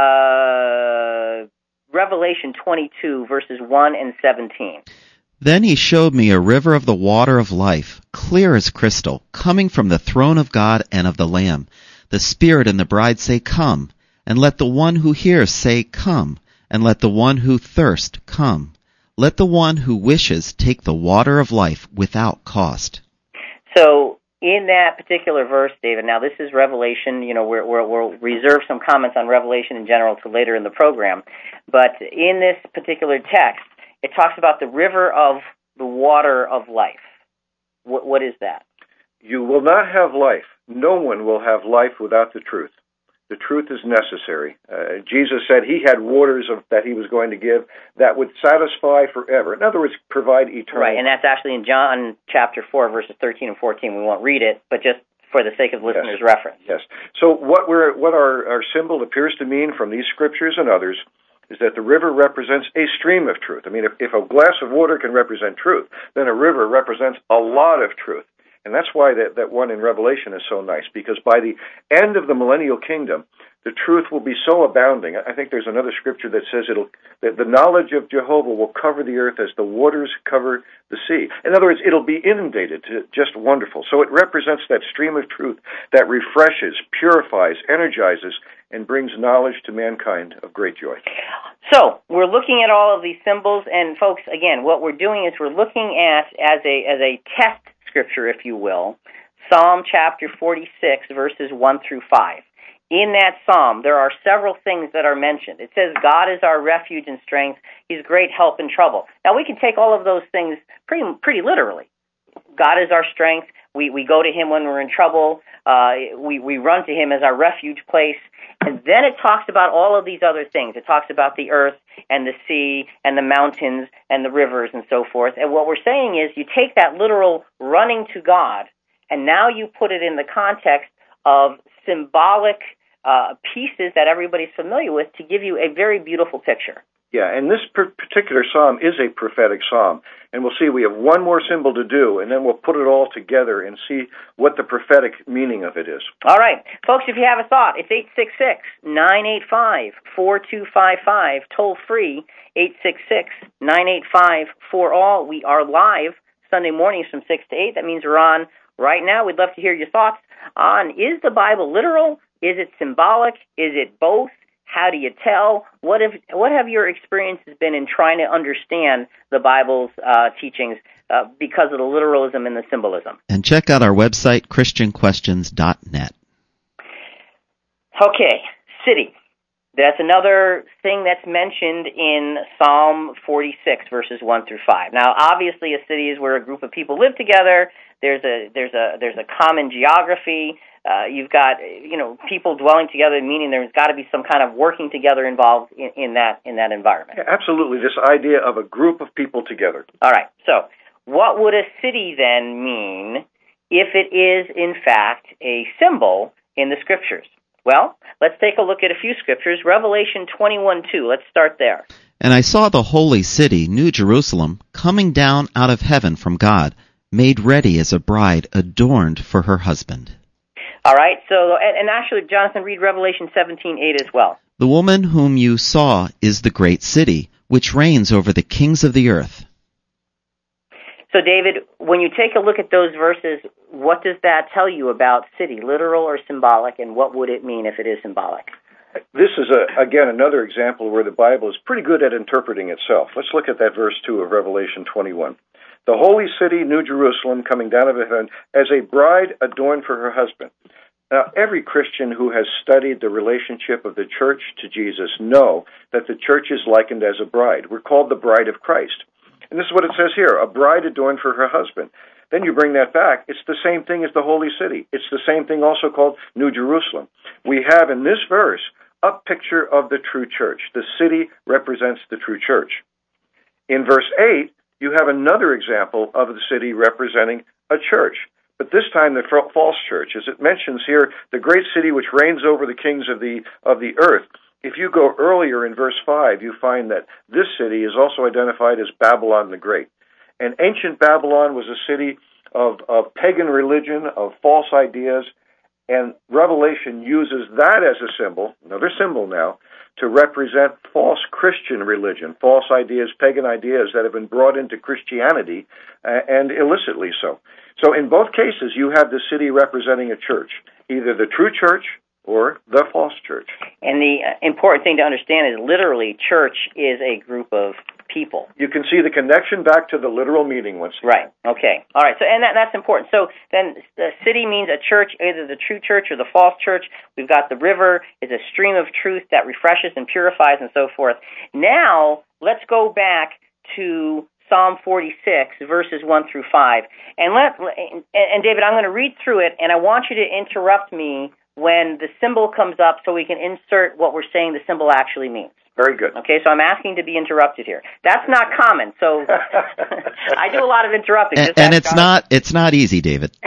uh, Revelation twenty-two, verses one and seventeen. Then he showed me a river of the water of life, clear as crystal, coming from the throne of God and of the Lamb. The Spirit and the bride say, Come, and let the one who hears say, Come, and let the one who thirsts come. Let the one who wishes take the water of life without cost. So, in that particular verse, David, now this is Revelation, you know, we're, we're, we'll reserve some comments on Revelation in general to later in the program, but in this particular text, it talks about the river of the water of life. What, what is that? You will not have life. No one will have life without the truth. The truth is necessary. Uh, Jesus said he had waters of, that he was going to give that would satisfy forever. In other words, provide eternal. Right, and that's actually in John chapter four, verses thirteen and fourteen. We won't read it, but just for the sake of listeners' yes. reference. Yes. So what we're what our, our symbol appears to mean from these scriptures and others is that the river represents a stream of truth. I mean, if, if a glass of water can represent truth, then a river represents a lot of truth. And that's why that, that one in Revelation is so nice, because by the end of the millennial kingdom, the truth will be so abounding. I think there's another scripture that says it'll that the knowledge of Jehovah will cover the earth as the waters cover the sea. In other words, it'll be inundated to just wonderful. So it represents that stream of truth that refreshes, purifies, energizes, and brings knowledge to mankind of great joy. So we're looking at all of these symbols, and folks, again, what we're doing is we're looking at as a as a test scripture, if you will, Psalm chapter forty-six, verses one through five. In that psalm, there are several things that are mentioned. It says, God is our refuge and strength. He's great help in trouble. Now, we can take all of those things pretty pretty literally. God is our strength. We we go to Him when we're in trouble. Uh, we, we run to Him as our refuge place. And then it talks about all of these other things. It talks about the earth and the sea and the mountains and the rivers and so forth. And what we're saying is you take that literal running to God, and now you put it in the context of symbolic uh, pieces that everybody's familiar with to give you a very beautiful picture. Yeah, and this particular psalm is a prophetic psalm. And we'll see we have one more symbol to do, and then we'll put it all together and see what the prophetic meaning of it is. All right. Folks, if you have a thought, it's eight six six, nine eight five, four two five five, toll free, eight six six, nine eight five, four all. We are live Sunday mornings from six to eight. That means we're on right now. We'd love to hear your thoughts on, is the Bible literal? Is it symbolic? Is it both? How do you tell? What have what have your experiences been in trying to understand the Bible's uh, teachings uh, because of the literalism and the symbolism? And check out our website, Christian Questions dot net. Okay, city. That's another thing that's mentioned in Psalm forty-six, verses one through five. Now, obviously, a city is where a group of people live together. There's a there's a there's a common geography. Uh, you've got you know people dwelling together, meaning there's got to be some kind of working together involved in, in that in that environment. Yeah, absolutely, this idea of a group of people together. All right. So, what would a city then mean if it is in fact a symbol in the Scriptures? Well, let's take a look at a few scriptures. Revelation twenty-one two. Let's start there. And I saw the holy city, New Jerusalem, coming down out of heaven from God, made ready as a bride adorned for her husband. All right, so, and, and actually, Jonathan, read Revelation seventeen eight as well. The woman whom you saw is the great city, which reigns over the kings of the earth. So, David, when you take a look at those verses, what does that tell you about city, literal or symbolic, and what would it mean if it is symbolic? This is, a, again, another example where the Bible is pretty good at interpreting itself. Let's look at that verse two of Revelation twenty-one. The holy city, New Jerusalem, coming down out of heaven as a bride adorned for her husband. Now, every Christian who has studied the relationship of the church to Jesus know that the church is likened as a bride. We're called the bride of Christ. And this is what it says here, a bride adorned for her husband. Then you bring that back, it's the same thing as the holy city. It's the same thing also called New Jerusalem. We have in this verse a picture of the true church. The city represents the true church. In verse eight, you have another example of the city representing a church, but this time the false church. As it mentions here, the great city which reigns over the kings of the of the earth. If you go earlier in verse five, you find that this city is also identified as Babylon the Great. And ancient Babylon was a city of, of pagan religion, of false ideas, and Revelation uses that as a symbol, another symbol now, to represent false Christian religion, false ideas, pagan ideas that have been brought into Christianity, uh, and illicitly so. So in both cases, you have the city representing a church, either the true church or the false church. And the important thing to understand is literally church is a group of people. You can see the connection back to the literal meaning once again. Right. Okay. All right. So, and that, that's important. So then the city means a church, either the true church or the false church. We've got the river is a stream of truth that refreshes and purifies and so forth. Now, let's go back to Psalm forty-six, verses one through five. And let and, and David, I'm going to read through it, and I want you to interrupt me when the symbol comes up so we can insert what we're saying the symbol actually means. Very good. Okay, so I'm asking to be interrupted here. That's not common, so I do a lot of interrupting. And, and it's not it's not easy, David.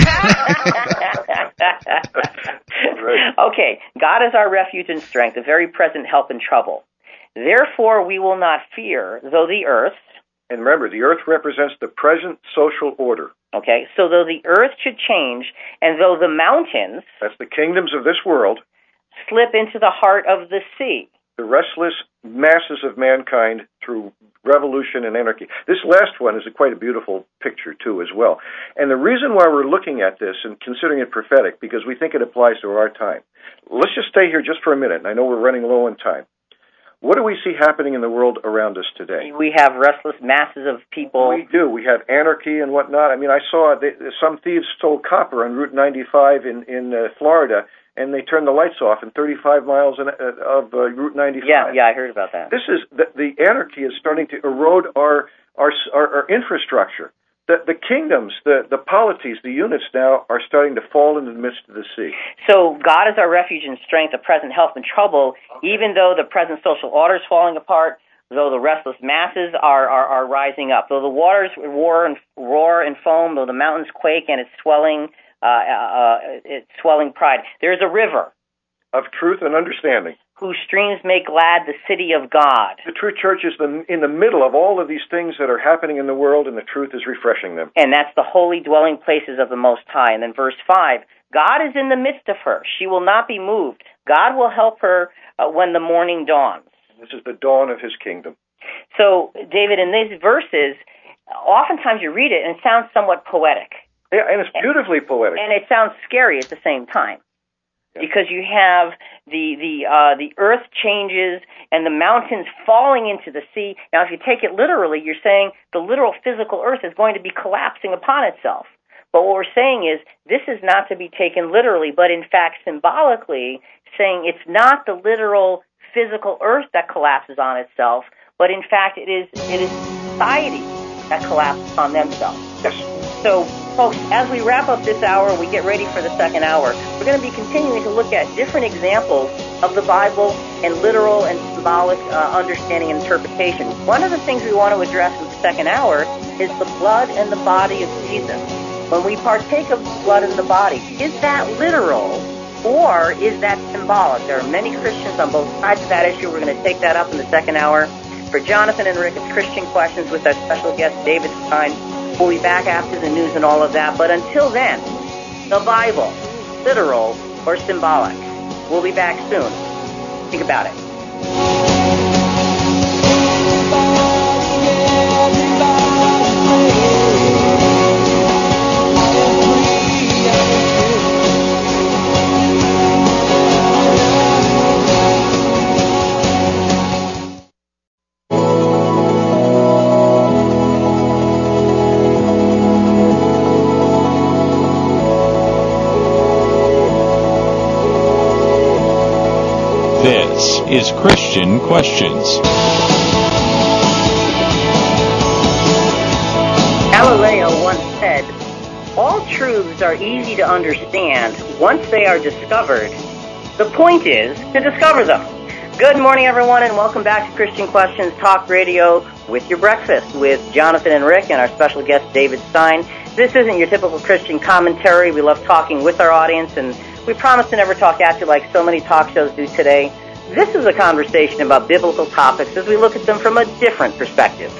Okay, God is our refuge and strength, a very present help in trouble. Therefore we will not fear, though the earth... And remember, the earth represents the present social order. Okay, so though the earth should change, and though the mountains... That's the kingdoms of this world. ...slip into the heart of the sea. The restless masses of mankind through revolution and anarchy. This last one is a quite a beautiful picture, too, as well. And the reason why we're looking at this and considering it prophetic, because we think it applies to our time. Let's just stay here just for a minute, and I know we're running low on time. What do we see happening in the world around us today? We have restless masses of people. We do. We have anarchy and whatnot. I mean, I saw they, some thieves stole copper on Route ninety-five in, in uh, Florida, and they turned the lights off in thirty-five miles in, uh, of uh, Route ninety-five. Yeah, yeah, I heard about that. This is the, the anarchy is starting to erode our our our, our infrastructure. The, the kingdoms, the, the polities, the units now are starting to fall into the midst of the sea. So God is our refuge and strength, a present help in trouble, okay. Even though the present social order is falling apart, though the restless masses are, are, are rising up, though the waters roar and, roar and foam, though the mountains quake and it's swelling, uh, uh, it's swelling pride. There's a river of truth and understanding, whose streams make glad the city of God. The true church is the, in the middle of all of these things that are happening in the world, and the truth is refreshing them. And that's the holy dwelling places of the Most High. And then verse five, God is in the midst of her. She will not be moved. God will help her uh, when the morning dawns. This is the dawn of his kingdom. So, David, in these verses, oftentimes you read it, and it sounds somewhat poetic. Yeah, and it's beautifully poetic. And it sounds scary at the same time. Because you have the the uh, the earth changes and the mountains falling into the sea. Now, if you take it literally, you're saying the literal physical earth is going to be collapsing upon itself. But what we're saying is this is not to be taken literally, but in fact symbolically saying it's not the literal physical earth that collapses on itself, but in fact it is it is society that collapses on themselves. Yes. So, folks, as we wrap up this hour, we get ready for the second hour, we're going to be continuing to look at different examples of the Bible and literal and symbolic uh, understanding and interpretation. One of the things we want to address in the second hour is the blood and the body of Jesus. When we partake of the blood and the body, is that literal or is that symbolic? There are many Christians on both sides of that issue. We're going to take that up in the second hour. For Jonathan and Rick, it's Christian Questions with our special guest, David Stein. We'll be back after the news and all of that. But until then, the Bible, literal or symbolic. We'll be back soon. Think about it. is Christian Questions. Galileo once said, "All truths are easy to understand once they are discovered. The point is to discover them." Good morning, everyone, and welcome back to Christian Questions Talk Radio with your breakfast with Jonathan and Rick and our special guest, David Stein. This isn't your typical Christian commentary. We love talking with our audience, and we promise to never talk at you like so many talk shows do today. This is a conversation about biblical topics as we look at them from a different perspective.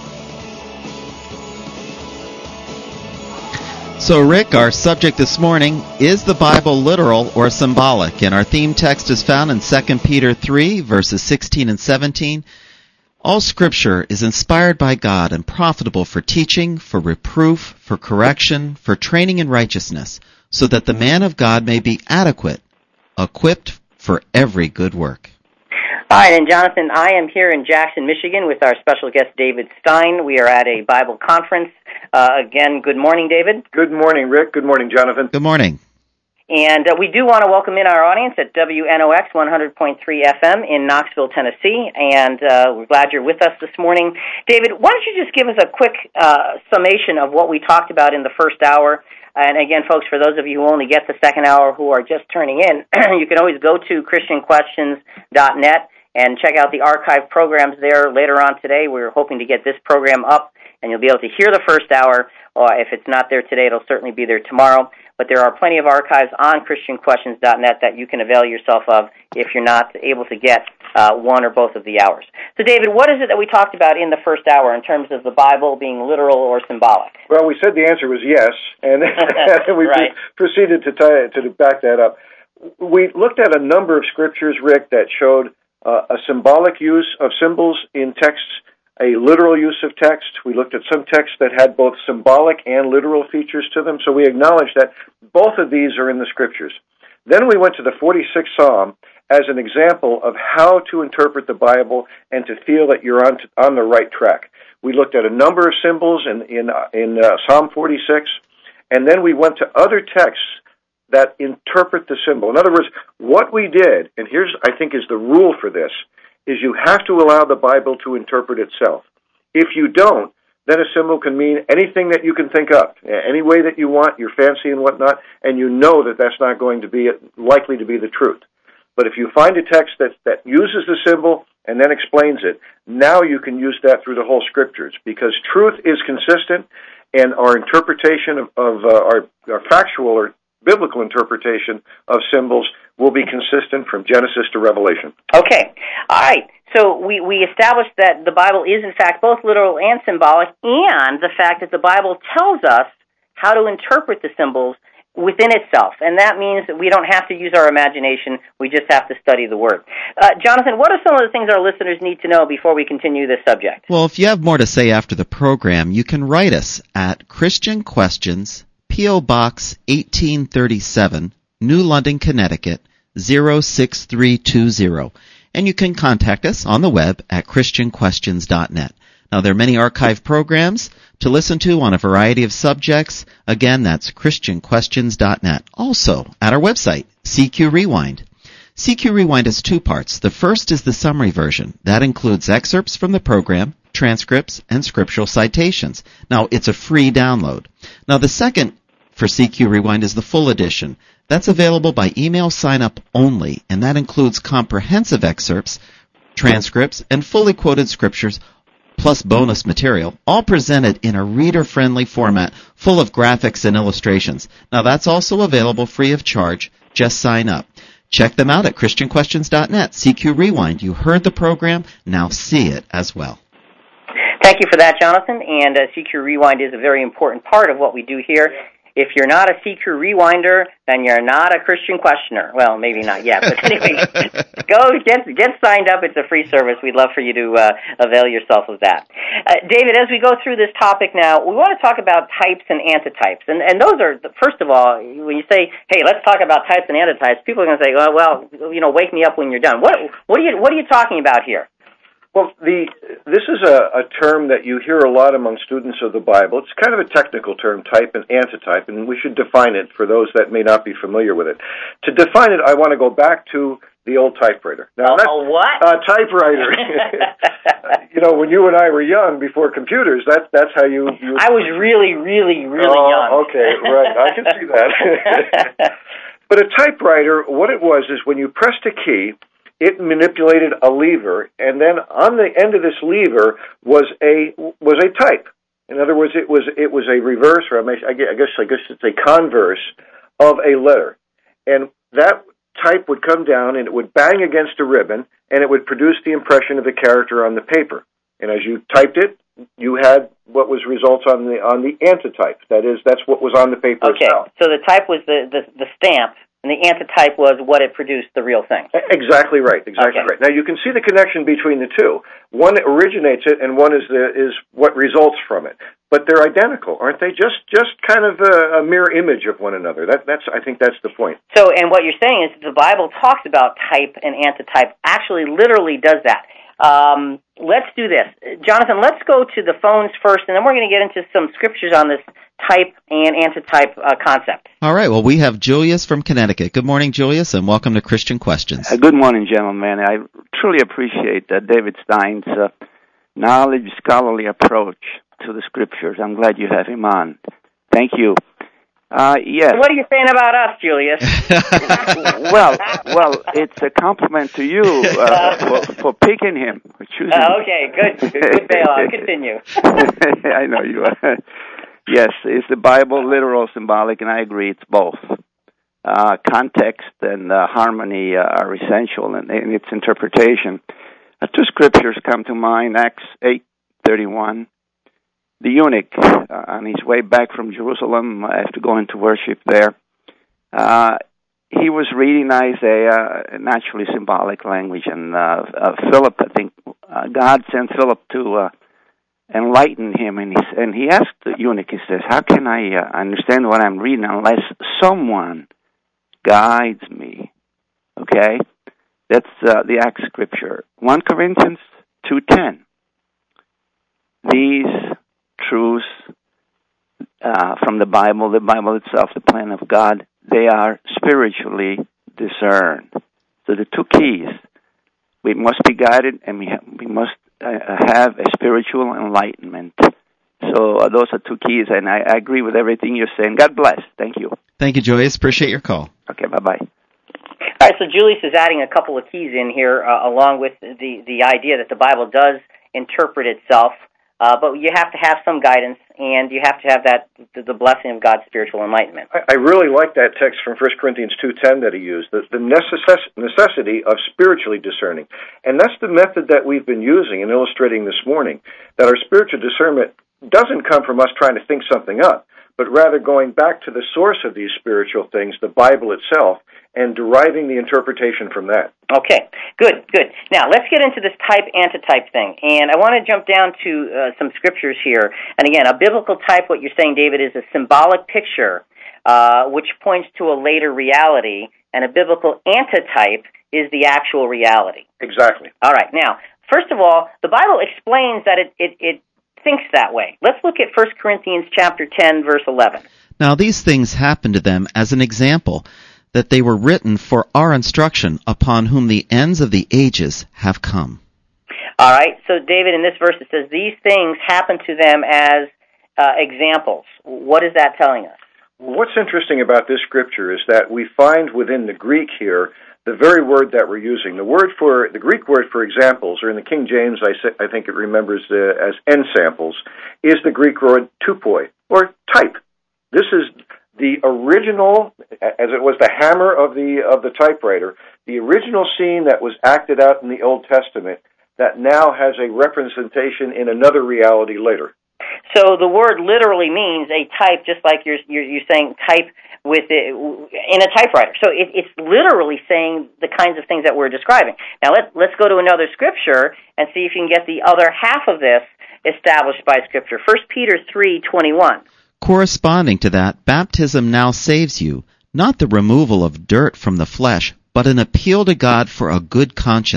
So, Rick, our subject this morning, is the Bible literal or symbolic? And our theme text is found in Second Peter three, verses sixteen and seventeen. All Scripture is inspired by God and profitable for teaching, for reproof, for correction, for training in righteousness, so that the man of God may be adequate, equipped for every good work. All right, and Jonathan, I am here in Jackson, Michigan with our special guest, David Stein. We are at a Bible conference. Uh, again, good morning, David. Good morning, Rick. Good morning, Jonathan. Good morning. And uh, we do want to welcome in our audience at W N O X one hundred point three F M in Knoxville, Tennessee, and uh, we're glad you're with us this morning. David, why don't you just give us a quick uh, summation of what we talked about in the first hour? And again, folks, for those of you who only get the second hour who are just turning in, you can always go to Christian Questions dot net and check out the archive programs there later on today. We're hoping to get this program up, and you'll be able to hear the first hour. Or if it's not there today, it'll certainly be there tomorrow. But there are plenty of archives on Christian Questions dot net that you can avail yourself of if you're not able to get uh, one or both of the hours. So, David, what is it that we talked about in the first hour in terms of the Bible being literal or symbolic? Well, we said the answer was yes, and, and we right. proceeded to, tie, to back that up. We looked at a number of scriptures, Rick, that showed uh, a symbolic use of symbols in texts, a literal use of text. We looked at some texts that had both symbolic and literal features to them, so we acknowledged that both of these are in the Scriptures. Then we went to the forty-sixth Psalm as an example of how to interpret the Bible and to feel that you're on, to, on the right track. We looked at a number of symbols in, in, in uh, Psalm forty-six, and then we went to other texts that interpret the symbol. In other words, what we did, and here's, I think, is the rule for this, is you have to allow the Bible to interpret itself. If you don't, then a symbol can mean anything that you can think of, any way that you want, your fancy and whatnot, and you know that that's not going to be likely to be the truth. But if you find a text that, that uses the symbol and then explains it, now you can use that through the whole Scriptures, because truth is consistent, and our interpretation of, of uh, our, our factual or biblical interpretation of symbols will be consistent from Genesis to Revelation. Okay. All right. So we, we established that the Bible is, in fact, both literal and symbolic, and the fact that the Bible tells us how to interpret the symbols within itself. And that means that we don't have to use our imagination. We just have to study the Word. Uh, Jonathan, what are some of the things our listeners need to know before we continue this subject? Well, if you have more to say after the program, you can write us at Christian Questions, P O. Box eighteen thirty-seven, New London, Connecticut, zero six three two zero. And you can contact us on the web at Christian Questions dot net. Now, there are many archive programs to listen to on a variety of subjects. Again, that's Christian Questions dot net. Also, at our website, C Q Rewind. C Q Rewind has two parts. The first is the summary version. That includes excerpts from the program, transcripts, and scriptural citations. Now, it's a free download. Now, the second for C Q Rewind is the full edition. That's available by email sign-up only, and that includes comprehensive excerpts, transcripts, and fully quoted scriptures, plus bonus material, all presented in a reader-friendly format full of graphics and illustrations. Now, that's also available free of charge. Just sign up. Check them out at Christian Questions dot net. C Q Rewind. You heard the program. Now see it as well. Thank you for that, Jonathan. And uh, C Q Rewind is a very important part of what we do here. If you're not a C Q Rewinder, then you're not a Christian questioner. Well, maybe not yet, but anyway, go get get signed up. It's a free service. We'd love for you to uh, avail yourself of that. Uh, David, as we go through this topic now, we want to talk about types and antitypes. And and those are, first of all, when you say, hey, let's talk about types and antitypes, people are going to say, well, well, you know, wake me up when you're done. What what are you what are you talking about here? Well, the this is a, a term that you hear a lot among students of the Bible. It's kind of a technical term, type and antitype, and we should define it for those that may not be familiar with it. To define it, I want to go back to the old typewriter. Now, a oh, what? Uh, typewriter. You know, when you and I were young, before computers, that's that's how you. you I was really, really, really oh, young. Okay, right. I can see that. But a typewriter, what it was is when you pressed a key, it manipulated a lever, and then on the end of this lever was a was a type. In other words, it was it was a reverse, or I guess I guess it's a converse of a letter, and that type would come down and it would bang against a ribbon, and it would produce the impression of the character on the paper. And as you typed it, you had what was results on the on the antitype. That is, that's what was on the paper okay. itself. So the type was the, the the stamp. And the antitype was what it produced, the real thing. Exactly right. Exactly okay. right. Now you can see the connection between the two. One originates it, and one is the is what results from it. But they're identical, aren't they? Just just kind of a, a mirror image of one another. That that's I think that's the point. So, and what you're saying is the Bible talks about type and antitype. Actually, literally does that. Um, let's do this, Jonathan. Let's go to the phones first, and then we're going to get into some scriptures on this type and antitype uh, concept. All right. Well, we have Julius from Connecticut. Good morning, Julius, and welcome to Christian Questions. Uh, good morning, gentlemen. I truly appreciate uh, David Stein's uh, knowledge, scholarly approach to the Scriptures. I'm glad you have him on. Thank you. Uh, yes. What are you saying about us, Julius? well, well, it's a compliment to you uh, for, for picking him. For choosing uh, okay, good. Good, good bailout. Continue. I know you are. Yes, is the Bible literal, symbolic? And I agree, it's both. Uh, context and uh, harmony uh, are essential in, in its interpretation. Uh, two scriptures come to mind, Acts eight thirty-one. The eunuch, uh, on his way back from Jerusalem, after going to worship there, uh, he was reading Isaiah, naturally symbolic language, and uh, uh, Philip, I think, uh, God sent Philip to uh, enlighten him, and he, and he asked the eunuch, he says, how can I uh, understand what I'm reading unless someone guides me? Okay? That's uh, the Acts scripture. First Corinthians two ten. These truths uh, from the Bible, the Bible itself, the plan of God, they are spiritually discerned. So the two keys, we must be guided and we, ha- we must uh, have a spiritual enlightenment. So uh, those are two keys, and I, I agree with everything you're saying. God bless. Thank you. Thank you, Julius. Appreciate your call. Okay, bye-bye. All right, so Julius is adding a couple of keys in here, uh, along with the, the idea that the Bible does interpret itself. Uh, but you have to have some guidance, and you have to have that the, the blessing of God's spiritual enlightenment. I, I really like that text from First Corinthians two ten that he used, the, the necess- necessity of spiritually discerning. And that's the method that we've been using in illustrating this morning, that our spiritual discernment doesn't come from us trying to think something up, but rather going back to the source of these spiritual things, the Bible itself, and deriving the interpretation from that. Okay, good, good. Now, let's get into this type-antitype thing. And I want to jump down to uh, some scriptures here. And again, a biblical type, what you're saying, David, is a symbolic picture uh, which points to a later reality, and a biblical antitype is the actual reality. Exactly. All right, now, first of all, the Bible explains that it, it, it thinks that way. Let's look at First Corinthians chapter ten, verse eleven. Now these things happened to them as an example, that they were written for our instruction, upon whom the ends of the ages have come. All right, so David, in this verse it says, these things happen to them as uh, examples. What is that telling us? What's interesting about this scripture is that we find within the Greek here the very word that we're using. The word for the Greek word for examples, or in the King James, I, say, I think it remembers uh, as ensamples, is the Greek word tupoi, or type. This is the original, as it was the hammer of the of the typewriter, the original scene that was acted out in the Old Testament that now has a representation in another reality later. So the word literally means a type, just like you're you're, you're saying type with it, in a typewriter. So it, it's literally saying the kinds of things that we're describing. Now let let's go to another scripture and see if you can get the other half of this established by Scripture. First Peter three twenty-one. Corresponding to that, baptism now saves you, not the removal of dirt from the flesh, but an appeal to God for a good conscience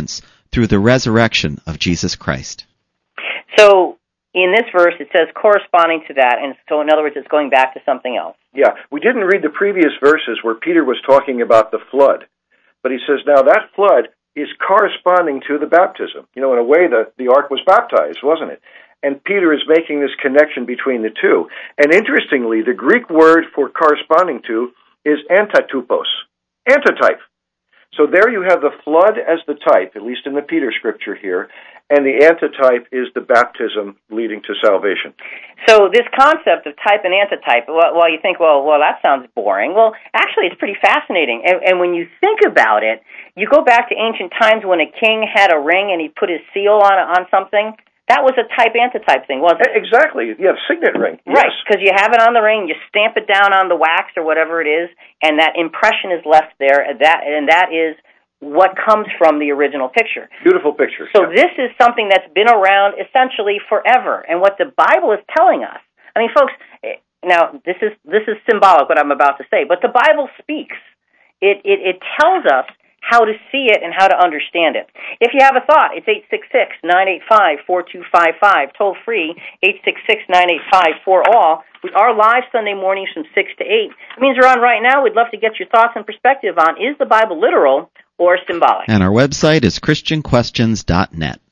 through the resurrection of Jesus Christ. So in this verse, it says corresponding to that, and so in other words, it's going back to something else. Yeah, we didn't read the previous verses where Peter was talking about the flood, but he says now that flood is corresponding to the baptism. You know, in a way, the, the ark was baptized, wasn't it? And Peter is making this connection between the two. And interestingly, the Greek word for corresponding to is antitypos, antitype. So there you have the flood as the type, at least in the Peter scripture here, and the antitype is the baptism leading to salvation. So this concept of type and antitype, well, well you think, well, well, that sounds boring. Well, actually, it's pretty fascinating. And, and when you think about it, you go back to ancient times when a king had a ring and he put his seal on on something. That was a type-antitype thing, wasn't it? Exactly. You have signet ring. Right, Yes. because you have it on the ring, you stamp it down on the wax or whatever it is, and that impression is left there, and that, and that is what comes from the original picture. Beautiful picture. So yeah. this is something that's been around essentially forever, and what the Bible is telling us. I mean, folks, now this is this is symbolic what I'm about to say, but the Bible speaks. It it, it tells us how to see it and how to understand it. If you have a thought, it's eight six six, nine eight five, four two five five, toll free, eight six six, nine eight five, four all. We are live Sunday mornings from six to eight. It means we're on right now. We'd love to get your thoughts and perspective on, is the Bible literal or symbolic? And our website is christian questions dot net.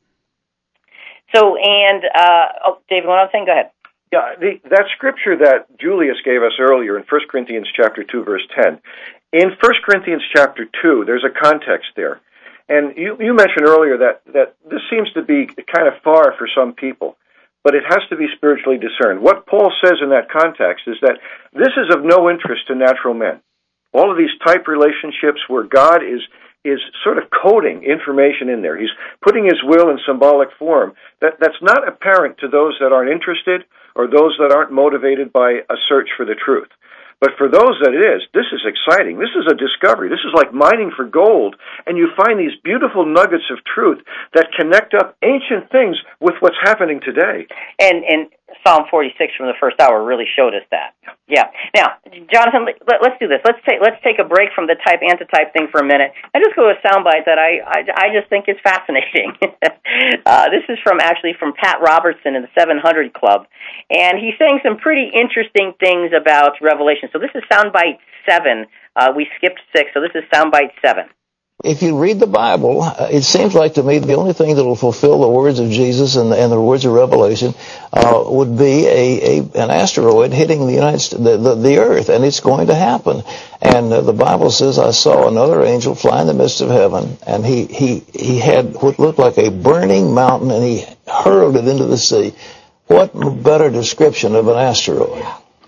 So, and, uh, oh, David, one other thing, go ahead. Yeah, the, that scripture that Julius gave us earlier in First Corinthians chapter two, verse ten, in First Corinthians chapter two, there's a context there. And you, you mentioned earlier that, that this seems to be kind of far for some people, but it has to be spiritually discerned. What Paul says in that context is that this is of no interest to natural men. All of these type relationships where God is is sort of coding information in there. He's putting his will in symbolic form. That, that's not apparent to those that aren't interested or those that aren't motivated by a search for the truth. But for those that it is, this is exciting. This is a discovery. This is like mining for gold. And you find these beautiful nuggets of truth that connect up ancient things with what's happening today. And and Psalm forty-six from the first hour really showed us that. Yeah. Now, Jonathan, let, let's do this. Let's take let's take a break from the type antitype thing for a minute and just go to a soundbite that I, I I just think is fascinating. uh, this is from actually from Pat Robertson in the seven hundred Club, and he's saying some pretty interesting things about Revelation. So this is soundbite seven. Uh, we skipped six, so this is soundbite seven. If you read the Bible, it seems like to me the only thing that will fulfill the words of Jesus and the, and the words of Revelation uh, would be a, a an asteroid hitting the United States, the, the, the Earth, and it's going to happen. And uh, the Bible says, "I saw another angel fly in the midst of heaven, and he he he had what looked like a burning mountain, and he hurled it into the sea." What better description of an asteroid?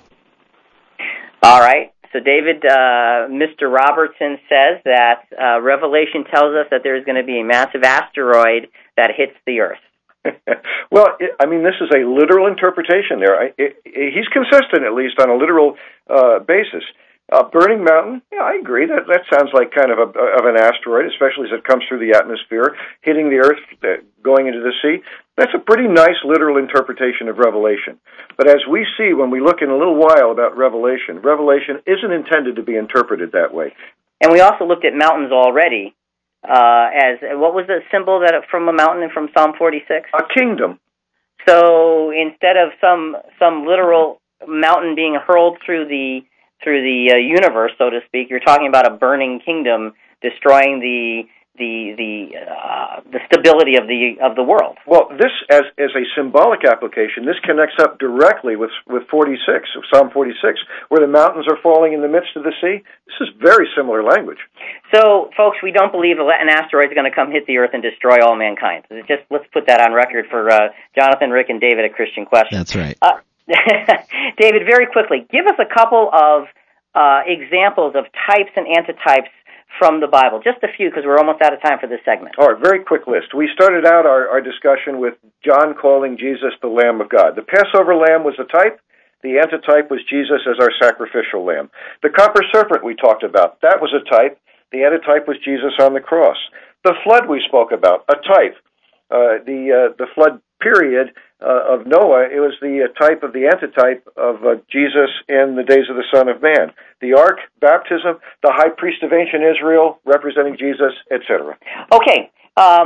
All right. So, David, uh, Mister Robertson says that uh, Revelation tells us that there's going to be a massive asteroid that hits the Earth. Well, it, I mean, this is a literal interpretation there. I, it, it, he's consistent, at least, on a literal uh, basis. Uh, burning mountain, yeah, I agree. That that sounds like kind of a of an asteroid, especially as it comes through the atmosphere, hitting the Earth, uh, going into the sea. That's a pretty nice literal interpretation of Revelation. But as we see when we look in a little while about Revelation, Revelation isn't intended to be interpreted that way. And we also looked at mountains already. Uh, as what was the symbol that from a mountain and from Psalm forty-six? A kingdom. So instead of some some literal mountain being hurled through the through the uh, universe, so to speak, you're talking about a burning kingdom destroying the the the uh, the stability of the of the world. Well, this as as a symbolic application, this connects up directly with with forty-six, Psalm forty-six, where the mountains are falling in the midst of the sea. This is very similar language. So, folks, we don't believe an asteroid is going to come hit the Earth and destroy all mankind. Just let's put that on record for uh, Jonathan, Rick, and David at Christian Questions. That's right. Uh, David, very quickly, give us a couple of uh, examples of types and antitypes from the Bible. Just a few, because we're almost out of time for this segment. All right, very quick list. We started out our, our discussion with John calling Jesus the Lamb of God. The Passover lamb was a type. The antitype was Jesus as our sacrificial lamb. The copper serpent we talked about, that was a type. The antitype was Jesus on the cross. The flood we spoke about, a type. Uh, the uh, the flood period uh, of Noah, it was the uh, type of the antitype of uh, Jesus in the days of the Son of Man. The ark, baptism, the high priest of ancient Israel representing Jesus, et cetera. Okay, um,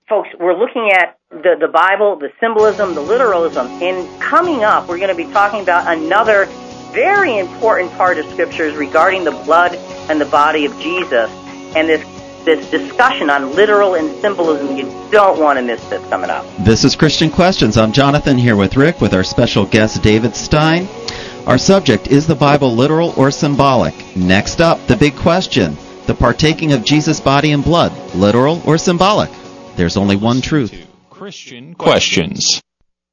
folks, we're looking at the, the Bible, the symbolism, the literalism, and coming up, we're going to be talking about another very important part of Scriptures regarding the blood and the body of Jesus, and this this discussion on literal and symbolism. You don't want to miss this coming up. This is Christian Questions. I'm Jonathan here with Rick with our special guest David Stein. Our subject, is the Bible literal or symbolic? Next up, the big question, the partaking of Jesus' body and blood, literal or symbolic? There's only one truth. Christian Questions.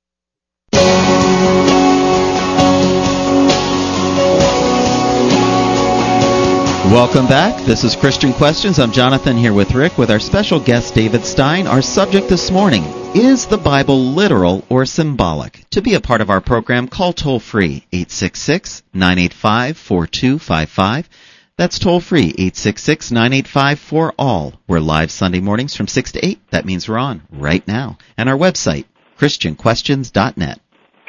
Welcome back. This is Christian Questions. I'm Jonathan here with Rick with our special guest David Stein. Our subject this morning, is the Bible literal or symbolic? To be a part of our program, call toll-free eight six six, nine eight five, four two five five. That's toll-free eight six six, nine eight five, four all. We're live Sunday mornings from six to eight. That means we're on right now. And our website, christian questions dot net.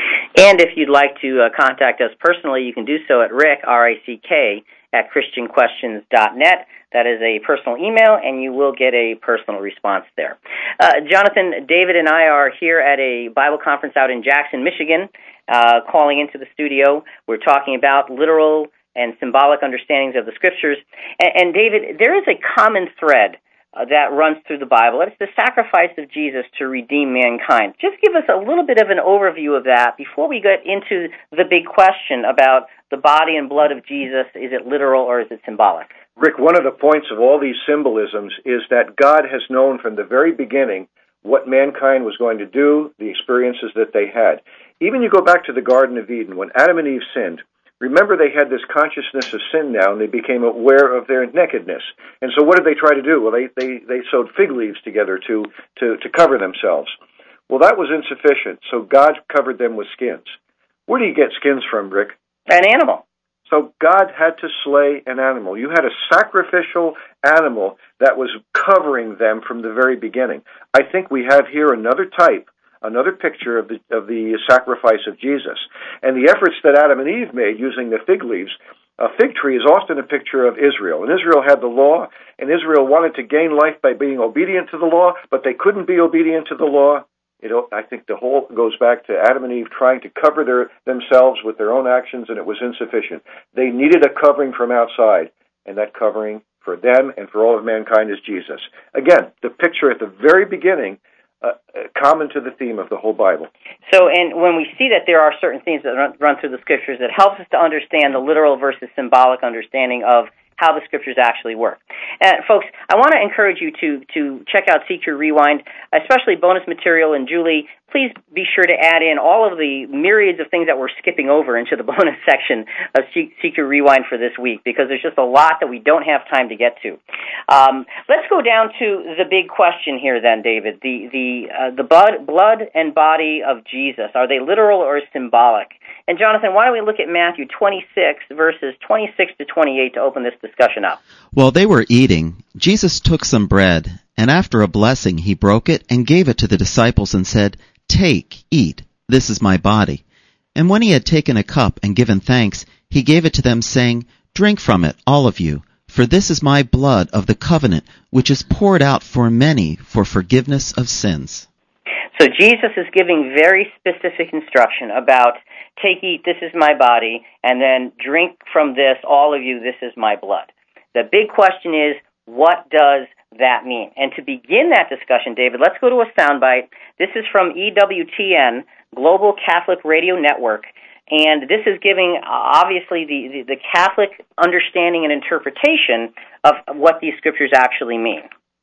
And if you'd like to uh, contact us personally, you can do so at Rick, R I C K, at christian questions dot net. That is a personal email, and you will get a personal response there. Uh, Jonathan, David, and I are here at a Bible conference out in Jackson, Michigan, uh, calling into the studio. We're talking about literal and symbolic understandings of the Scriptures. And, and David, there is a common thread uh, that runs through the Bible. It's the sacrifice of Jesus to redeem mankind. Just give us a little bit of an overview of that before we get into the big question about the body and blood of Jesus. Is it literal or is it symbolic? Rick, one of the points of all these symbolisms is that God has known from the very beginning what mankind was going to do, the experiences that they had. Even you go back to the Garden of Eden, when Adam and Eve sinned, remember they had this consciousness of sin now, and they became aware of their nakedness. And so what did they try to do? Well, they, they, they sewed fig leaves together to, to, to cover themselves. Well, that was insufficient, so God covered them with skins. Where do you get skins from, Rick? An animal. So God had to slay an animal. You had a sacrificial animal that was covering them from the very beginning. I think we have here another type, another picture of the of the sacrifice of Jesus. And the efforts that Adam and Eve made using the fig leaves, a fig tree is often a picture of Israel. And Israel had the law, and Israel wanted to gain life by being obedient to the law, but they couldn't be obedient to the law. You know, I think the whole goes back to Adam and Eve trying to cover their themselves with their own actions, and it was insufficient. They needed a covering from outside, and that covering for them and for all of mankind is Jesus. Again, the picture at the very beginning, uh, common to the theme of the whole Bible. So, and when we see that there are certain themes that run, run through the Scriptures, it helps us to understand the literal versus symbolic understanding of how the Scriptures actually work. And folks, I want to encourage you to to check out Seek Your Rewind, especially bonus material. And Julie, please be sure to add in all of the myriads of things that we're skipping over into the bonus section of Seek Your Rewind for this week, because there's just a lot that we don't have time to get to. Um, let's go down to the big question here then, David. The the uh, the blood, blood and body of Jesus, are they literal or symbolic? And Jonathan, why don't we look at Matthew twenty-six, verses twenty-six to twenty-eight to open this discussion up? While they were eating, Jesus took some bread, and after a blessing he broke it and gave it to the disciples and said, "Take, eat, this is my body." And when he had taken a cup and given thanks, he gave it to them, saying, "Drink from it, all of you, for this is my blood of the covenant, which is poured out for many for forgiveness of sins." So Jesus is giving very specific instruction about, take, eat, this is my body, and then drink from this, all of you, this is my blood. The big question is, what does that mean? And to begin that discussion, David, let's go to a soundbite. This is from E W T N, Global Catholic Radio Network, and this is giving, uh, obviously, the, the, the Catholic understanding and interpretation of what these Scriptures actually mean.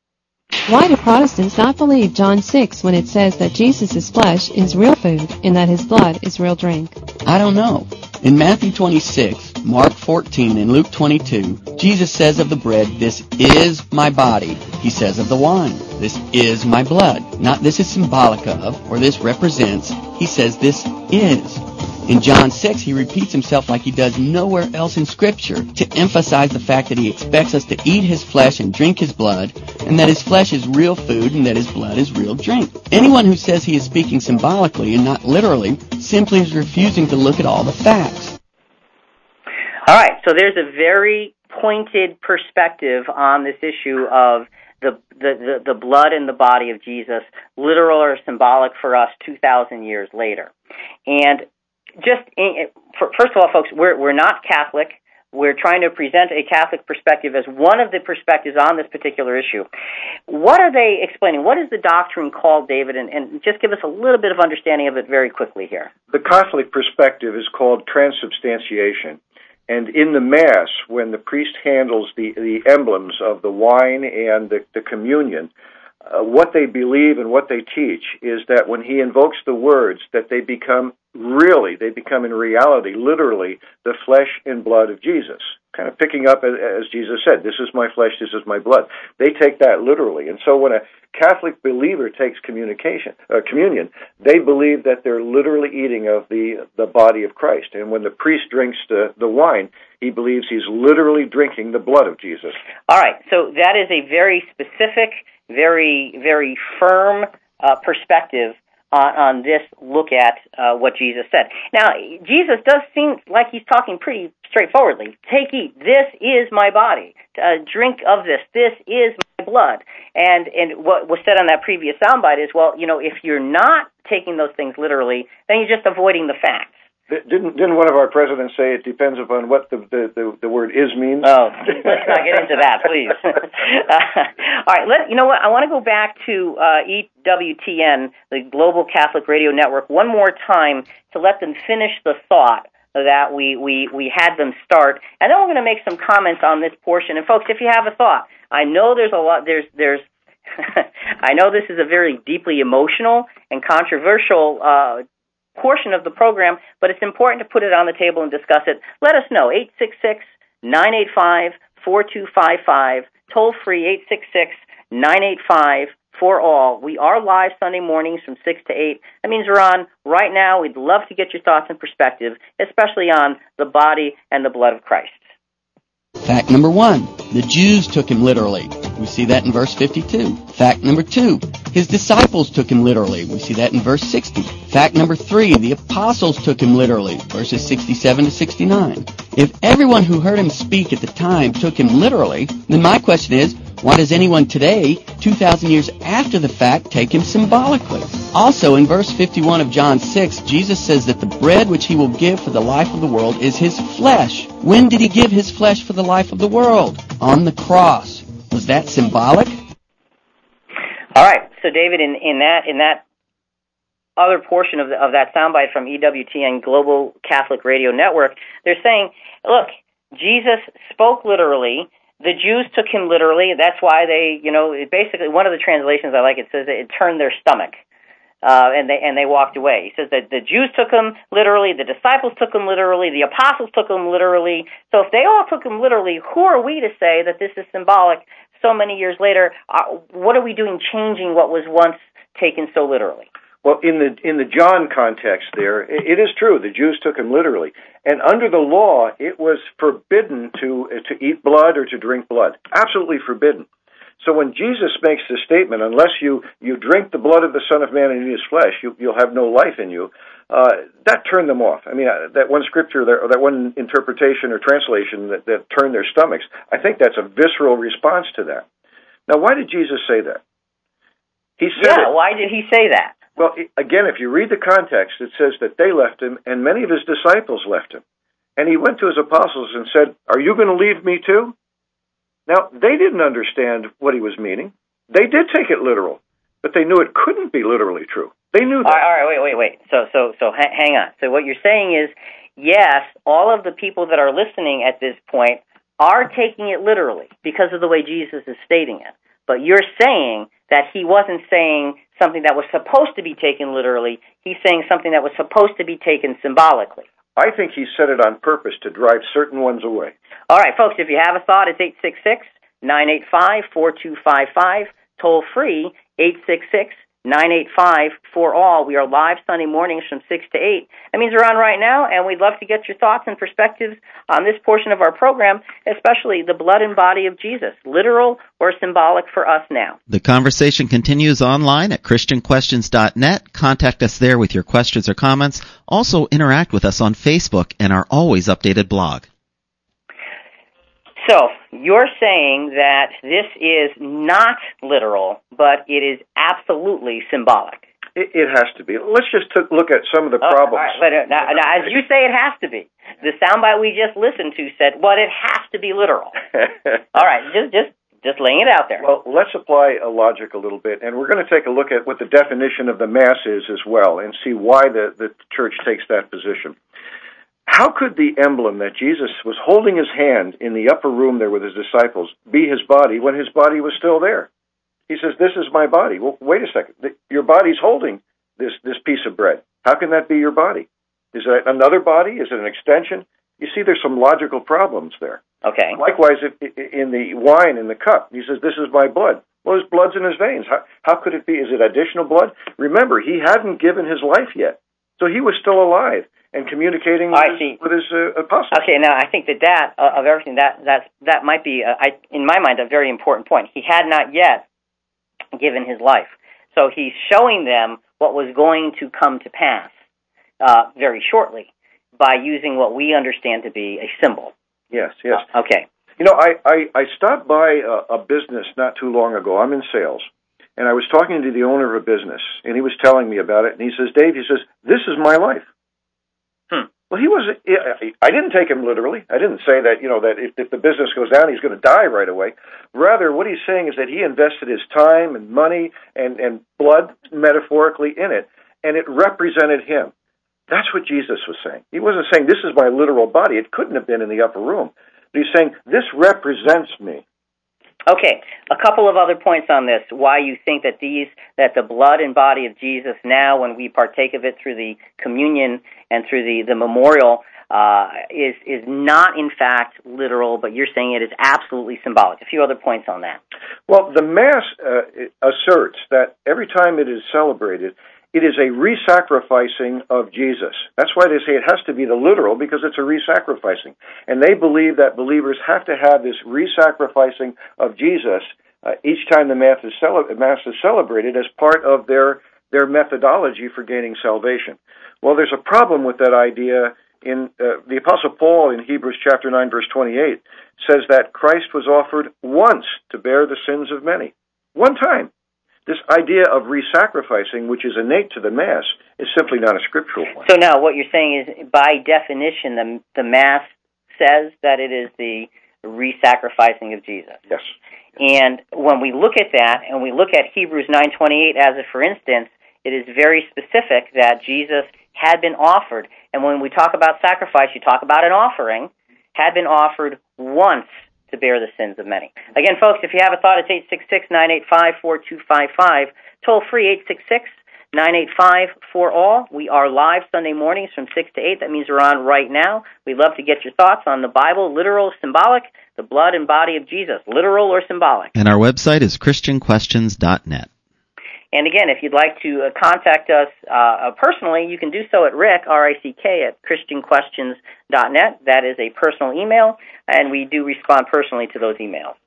Why do Protestants not believe John six when it says that Jesus' flesh is real food and that his blood is real drink? I don't know. In Matthew twenty-six, Mark fourteen, and Luke twenty-two, Jesus says of the bread, "This is my body." He says of the wine, "This is my blood." Not "this is symbolic of" or "this represents." He says "this is." In John six, he repeats himself like he does nowhere else in Scripture to emphasize the fact that he expects us to eat his flesh and drink his blood, and that his flesh is real food and that his blood is real drink. Anyone who says he is speaking symbolically and not literally simply is refusing to look at all the facts. All right, so there's a very pointed perspective on this issue of the the, the, the, the blood and the body of Jesus, literal or symbolic for us two thousand years later. And just, in, first of all, folks, we're, we're not Catholic. We're trying to present a Catholic perspective as one of the perspectives on this particular issue. What are they explaining? What is the doctrine called, David? And, and just give us a little bit of understanding of it very quickly here. The Catholic perspective is called transubstantiation. And in the Mass, when the priest handles the, the emblems of the wine and the, the communion, uh, what they believe and what they teach is that when he invokes the words, that they become really, they become in reality, literally, the flesh and blood of Jesus. Kind of picking up, as Jesus said, this is my flesh, this is my blood. They take that literally. And so when a Catholic believer takes communication, uh, communion, they believe that they're literally eating of the, the body of Christ. And when the priest drinks the, the wine, he believes he's literally drinking the blood of Jesus. All right, so that is a very specific, very, very firm uh, perspective On, on this look at uh, what Jesus said. Now, Jesus does seem like he's talking pretty straightforwardly. Take, eat. This is my body. Uh, drink of this. This is my blood. And and what was said on that previous soundbite is, well, you know, if you're not taking those things literally, then you're just avoiding the facts. Didn't didn't one of our presidents say it depends upon what the the, the, the word is means? Oh, let's not get into that, please. uh, all right, let, you know what? I want to go back to uh, E W T N, the Global Catholic Radio Network, one more time to let them finish the thought that we, we, we had them start, and then we're going to make some comments on this portion. And folks, if you have a thought, I know there's a lot. There's there's. I know this is a very deeply emotional and controversial Uh, portion of the program, but it's important to put it on the table and discuss it. Let us know, eight six six, nine eight five, four two five five, toll free eight six six, nine eight five, for all. We are live Sunday mornings from six to eight. That means we're on right now. We'd love to get your thoughts and perspective, especially on the body and the blood of Christ. Fact number one, the Jews took him literally. We see that in verse fifty-two. Fact number two, his disciples took him literally. We see that in verse sixty. Fact number three, the apostles took him literally. Verses sixty-seven to sixty-nine. If everyone who heard him speak at the time took him literally, then my question is, why does anyone today, two thousand years after the fact, take him symbolically? Also, in verse fifty-one of John six, Jesus says that the bread which he will give for the life of the world is his flesh. When did he give his flesh for the life of the world? On the cross. Was that symbolic? All right. So, David, in, in that in that other portion of the, of that soundbite from E W T N Global Catholic Radio Network, they're saying, look, Jesus spoke literally. The Jews took him literally. That's why they, you know, basically one of the translations I like, it says that it turned their stomach, uh, and they and they walked away. He says that the Jews took him literally, the disciples took him literally, the apostles took him literally. So if they all took him literally, who are we to say that this is symbolic so many years later? Uh, what are we doing changing what was once taken so literally? Well, in the in the John context there, it is true, the Jews took him literally. And under the law, it was forbidden to to eat blood or to drink blood. Absolutely forbidden. So when Jesus makes the statement, unless you, you drink the blood of the Son of Man and eat his flesh, you, you'll have no life in you, uh, that turned them off. I mean, uh, that one scripture, there, or that one interpretation or translation that, that turned their stomachs, I think that's a visceral response to that. Now, why did Jesus say that? He said Yeah, it, why did he say that? Well, again, if you read the context, it says that they left him, and many of his disciples left him. And he went to his apostles and said, are you going to leave me too? Now, they didn't understand what he was meaning. They did take it literal, but they knew it couldn't be literally true. They knew that. All right, all right wait, wait, wait. So, so, so, ha- hang on. So what you're saying is, yes, all of the people that are listening at this point are taking it literally because of the way Jesus is stating it. But you're saying that he wasn't saying something that was supposed to be taken literally. He's saying something that was supposed to be taken symbolically. I think he said it on purpose to drive certain ones away. All right, folks, if you have a thought, it's eight six six, nine eight five, four two five five, toll free, eight six six, nine eight five, for all. We are live Sunday mornings from six to eight. That means we're on right now, and we'd love to get your thoughts and perspectives on this portion of our program, especially the blood and body of Jesus, literal or symbolic for us now. The conversation continues online at Christian Questions dot net. Contact us there with your questions or comments. Also interact with us on Facebook and our always updated blog. So, you're saying that this is not literal, but it is absolutely symbolic. It, it has to be. Let's just t- look at some of the oh, problems. All right, but uh, now, now, as you say, it has to be. The soundbite we just listened to said, well, it has to be literal. All right, just just just laying it out there. Well, let's apply a logic a little bit, and we're going to take a look at what the definition of the Mass is as well, and see why the, the church takes that position. How could the emblem that Jesus was holding his hand in the upper room there with his disciples be his body when his body was still there? He says, this is my body. Well, wait a second. Your body's holding this, this piece of bread. How can that be your body? Is it another body? Is it an extension? You see, there's some logical problems there. Okay. Likewise, if, in the wine in the cup, he says, this is my blood. Well, his blood's in his veins. How, how could it be? Is it additional blood? Remember, he hadn't given his life yet. So he was still alive and communicating with I his, see. with his uh, apostles. Okay, now I think that that, uh, of everything, that that, that might be, uh, I, in my mind, a very important point. He had not yet given his life. So he's showing them what was going to come to pass uh, very shortly by using what we understand to be a symbol. Yes, yes. Uh, okay. You know, I, I, I stopped by a, a business not too long ago. I'm in sales. And I was talking to the owner of a business, and he was telling me about it. And he says, Dave, he says, this is my life. Hmm. Well, he was. I didn't take him literally. I didn't say that, you know, that if, if the business goes down, he's going to die right away. Rather, what he's saying is that he invested his time and money and, and blood, metaphorically, in it, and it represented him. That's what Jesus was saying. He wasn't saying, this is my literal body. It couldn't have been in the upper room. But he's saying, this represents me. Okay, a couple of other points on this, why you think that these, that the blood and body of Jesus now, when we partake of it through the communion and through the, the memorial, uh, is, is not in fact literal, but you're saying it is absolutely symbolic. A few other points on that. Well, the Mass uh, asserts that every time it is celebrated, it is a re-sacrificing of Jesus. That's why they say it has to be the literal, because it's a re-sacrificing. And they believe that believers have to have this re-sacrificing of Jesus uh, each time the Mass is, cele- Mass is celebrated as part of their, their methodology for gaining salvation. Well, there's a problem with that idea. In uh, the Apostle Paul in Hebrews chapter nine, verse twenty-eight, says that Christ was offered once to bear the sins of many. One time. This idea of re-sacrificing, which is innate to the Mass, is simply not a scriptural one. So now what you're saying is, by definition, the, the Mass says that it is the re-sacrificing of Jesus. Yes. And when we look at that, and we look at Hebrews nine twenty-eight as a for instance, it is very specific that Jesus had been offered. And when we talk about sacrifice, you talk about an offering, had been offered once to bear the sins of many. Again, folks, if you have a thought, it's eight six six, nine eight five, four two five five. Toll free, eight six six, nine eight five, four all. We are live Sunday mornings from six to eight. That means we're on right now. We'd love to get your thoughts on the Bible, literal, symbolic, the blood and body of Jesus, literal or symbolic. And our website is christian questions dot net. And again, if you'd like to uh, contact us uh, personally, you can do so at Rick, R I C K, at christian questions dot net. That is a personal email, and we do respond personally to those emails.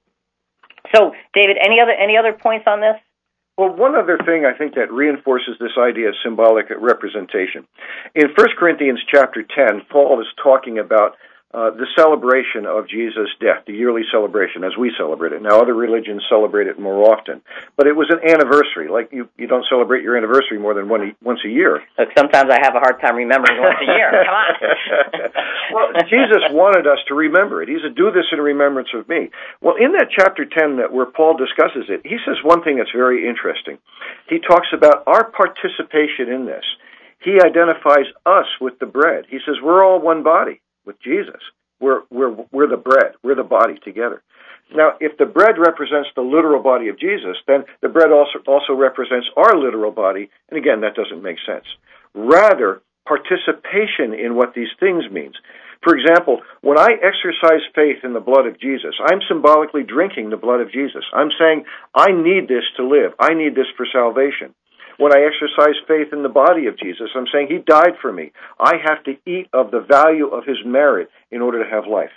So, David, any other any other points on this? Well, one other thing I think that reinforces this idea of symbolic representation. In First Corinthians chapter ten, Paul is talking about Uh, the celebration of Jesus' death, the yearly celebration, as we celebrate it. Now, other religions celebrate it more often. But it was an anniversary. Like, you, you don't celebrate your anniversary more than one, once a year. Look, sometimes I have a hard time remembering once a year. Come on. Well, Jesus wanted us to remember it. He said, do this in remembrance of me. Well, in that chapter ten that where Paul discusses it, he says one thing that's very interesting. He talks about our participation in this. He identifies us with the bread. He says, we're all one body. With Jesus, we're we're we're the bread, we're the body together. Now, if the bread represents the literal body of Jesus, then the bread also also represents our literal body, and again, that doesn't make sense. Rather, participation in what these things means. For example, when I exercise faith in the blood of Jesus, I'm symbolically drinking the blood of Jesus. I'm saying, I need this to live. I need this for salvation. When I exercise faith in the body of Jesus, I'm saying he died for me. I have to eat of the value of his merit in order to have life.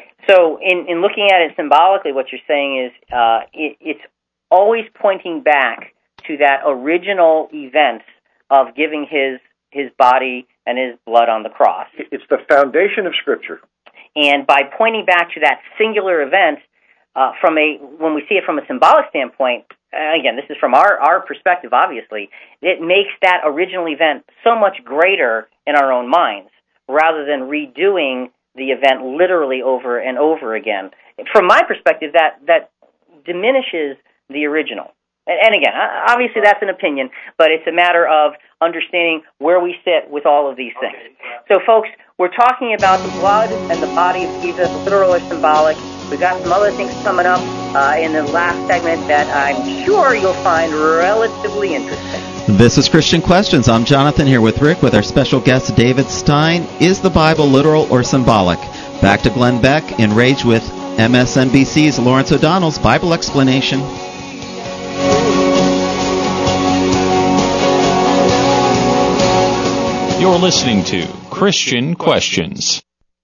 So in, in looking at it symbolically, what you're saying is uh, it, it's always pointing back to that original event of giving his his body and his blood on the cross. It's the foundation of Scripture. And by pointing back to that singular event, uh, from a when we see it from a symbolic standpoint, uh, again, this is from our, our perspective, obviously, it makes that original event so much greater in our own minds, rather than redoing the event literally over and over again. From my perspective, that, that diminishes the original. And, and again, obviously that's an opinion, but it's a matter of understanding where we sit with all of these things. So, folks, we're talking about the blood and the body of Jesus, literal or symbolic. We've got some other things coming up uh, in the last segment that I'm sure you'll find relatively interesting. This is Christian Questions. I'm Jonathan here with Rick with our special guest David Stein. Is the Bible literal or symbolic? Back to Glenn Beck in Rage with M S N B C's Lawrence O'Donnell's Bible Explanation. You're listening to Christian Questions.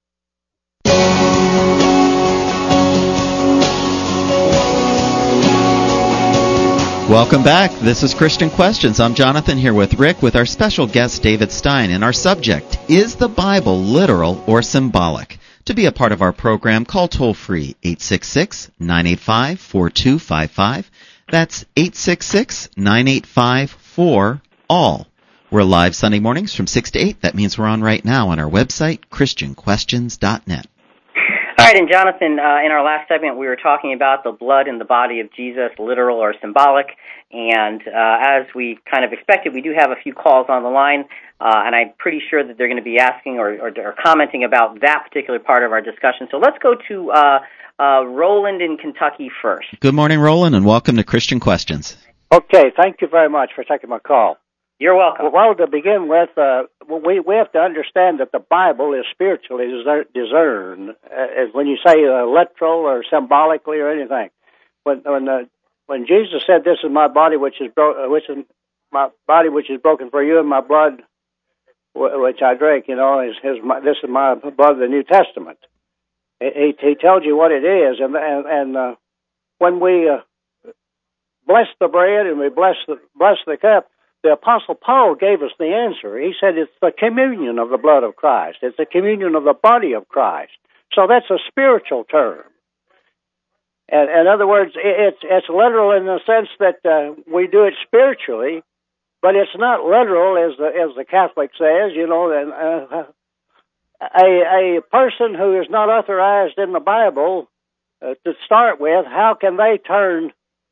Welcome back. This is Christian Questions. I'm Jonathan here with Rick with our special guest David Stein, and our subject, is the Bible literal or symbolic? To be a part of our program, call toll-free eight six six, nine eight five, four two five five. That's eight six six, nine eight five, four, all. We're live Sunday mornings from six to eight. That means we're on right now on our website, christian questions dot net. All right, and Jonathan, uh, in our last segment, we were talking about the blood and the body of Jesus, literal or symbolic. And uh, as we kind of expected, we do have a few calls on the line, uh, and I'm pretty sure that they're going to be asking or, or, or commenting about that particular part of our discussion. So let's go to uh, uh, Roland in Kentucky first. Good morning, Roland, and welcome to Christian Questions. Okay, thank you very much for taking my call. You're welcome. Well, to begin with, uh, we we have to understand that the Bible is spiritually discerned. Uh, when you say uh, literal or symbolically or anything, when when uh, when Jesus said, "This is my body, which is bro- which is my body, which is broken for you, and my blood, w- which I drink," you know, is his. My, this is my blood of the New Testament. He he tells you what it is, and and, and uh, when we uh, bless the bread and we bless the bless the cup. The Apostle Paul gave us the answer. He said it's the communion of the blood of Christ. It's the communion of the body of Christ. So that's a spiritual term. And in other words, it's it's literal in the sense that uh, we do it spiritually, but it's not literal as the as the Catholic says. You know, and uh, a a person who is not authorized in the Bible uh, to start with, how can they turn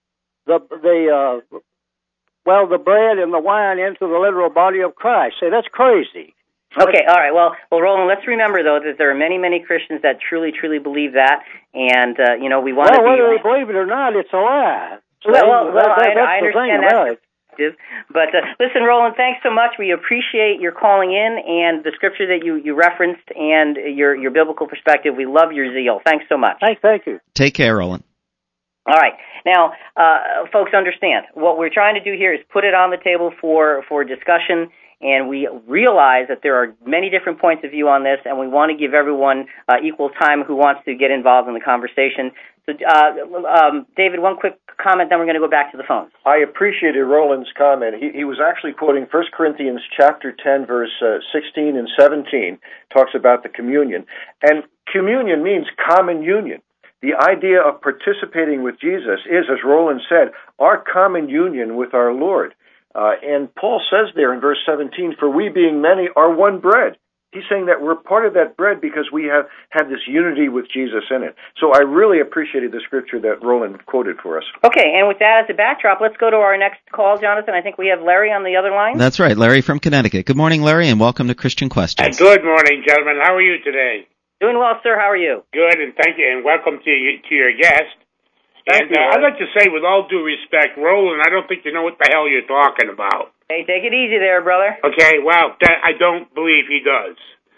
the the uh, well, the bread and the wine into the literal body of Christ? Say, that's crazy. Okay, all right. Well, well, Roland, let's remember, though, that there are many, many Christians that truly, truly believe that. And, uh, you know, we want well, to be... Well, whether they believe it or not, it's a lie. So well, well, well that, I, I understand that perspective. But, uh, listen, Roland, thanks so much. We appreciate your calling in and the scripture that you, you referenced and your, your biblical perspective. We love your zeal. Thanks so much. Thank, thank you. Take care, Roland. All right. Now, uh, folks, understand, what we're trying to do here is put it on the table for, for discussion, and we realize that there are many different points of view on this, and we want to give everyone uh, equal time who wants to get involved in the conversation. So, uh, um, David, one quick comment, then we're going to go back to the phones. I appreciated Roland's comment. He, he was actually quoting First Corinthians chapter ten, verse uh, sixteen and seventeen, talks about the communion. And communion means common union. The idea of participating with Jesus is, as Roland said, our common union with our Lord. Uh, and Paul says there in verse seventeen, "For we being many are one bread." He's saying that we're part of that bread because we have had this unity with Jesus in it. So I really appreciated the scripture that Roland quoted for us. Okay, and with that as a backdrop, let's go to our next call, Jonathan. I think we have Larry on the other line. That's right, Larry from Connecticut. Good morning, Larry, and welcome to Christian Questions. Good morning, gentlemen. How are you today? Doing well, sir. How are you? Good, and thank you, and welcome to you, to your guest. Thank and you, uh, I'd like to say, with all due respect, Roland, I don't think you know what the hell you're talking about. Hey, take it easy there, brother. Okay, well, that, I don't believe he does.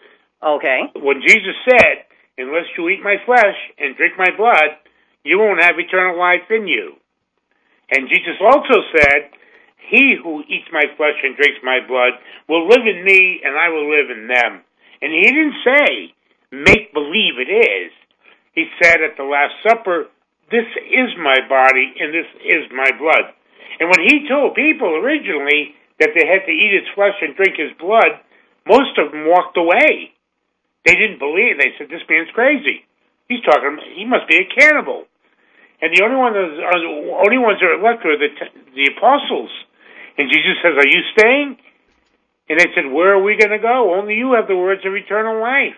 Okay. When Jesus said, "Unless you eat my flesh and drink my blood, you won't have eternal life in you." And Jesus also said, "He who eats my flesh and drinks my blood will live in me, and I will live in them." And he didn't say, make believe it is. He said at the Last Supper, "This is my body and this is my blood." And when he told people originally that they had to eat his flesh and drink his blood, most of them walked away. They didn't believe. They said, this man's crazy. He's talking, he must be a cannibal. And the only one that are the only ones that are left are the, the apostles. And Jesus says, are you staying? And they said, where are we going to go? Only you have the words of eternal life.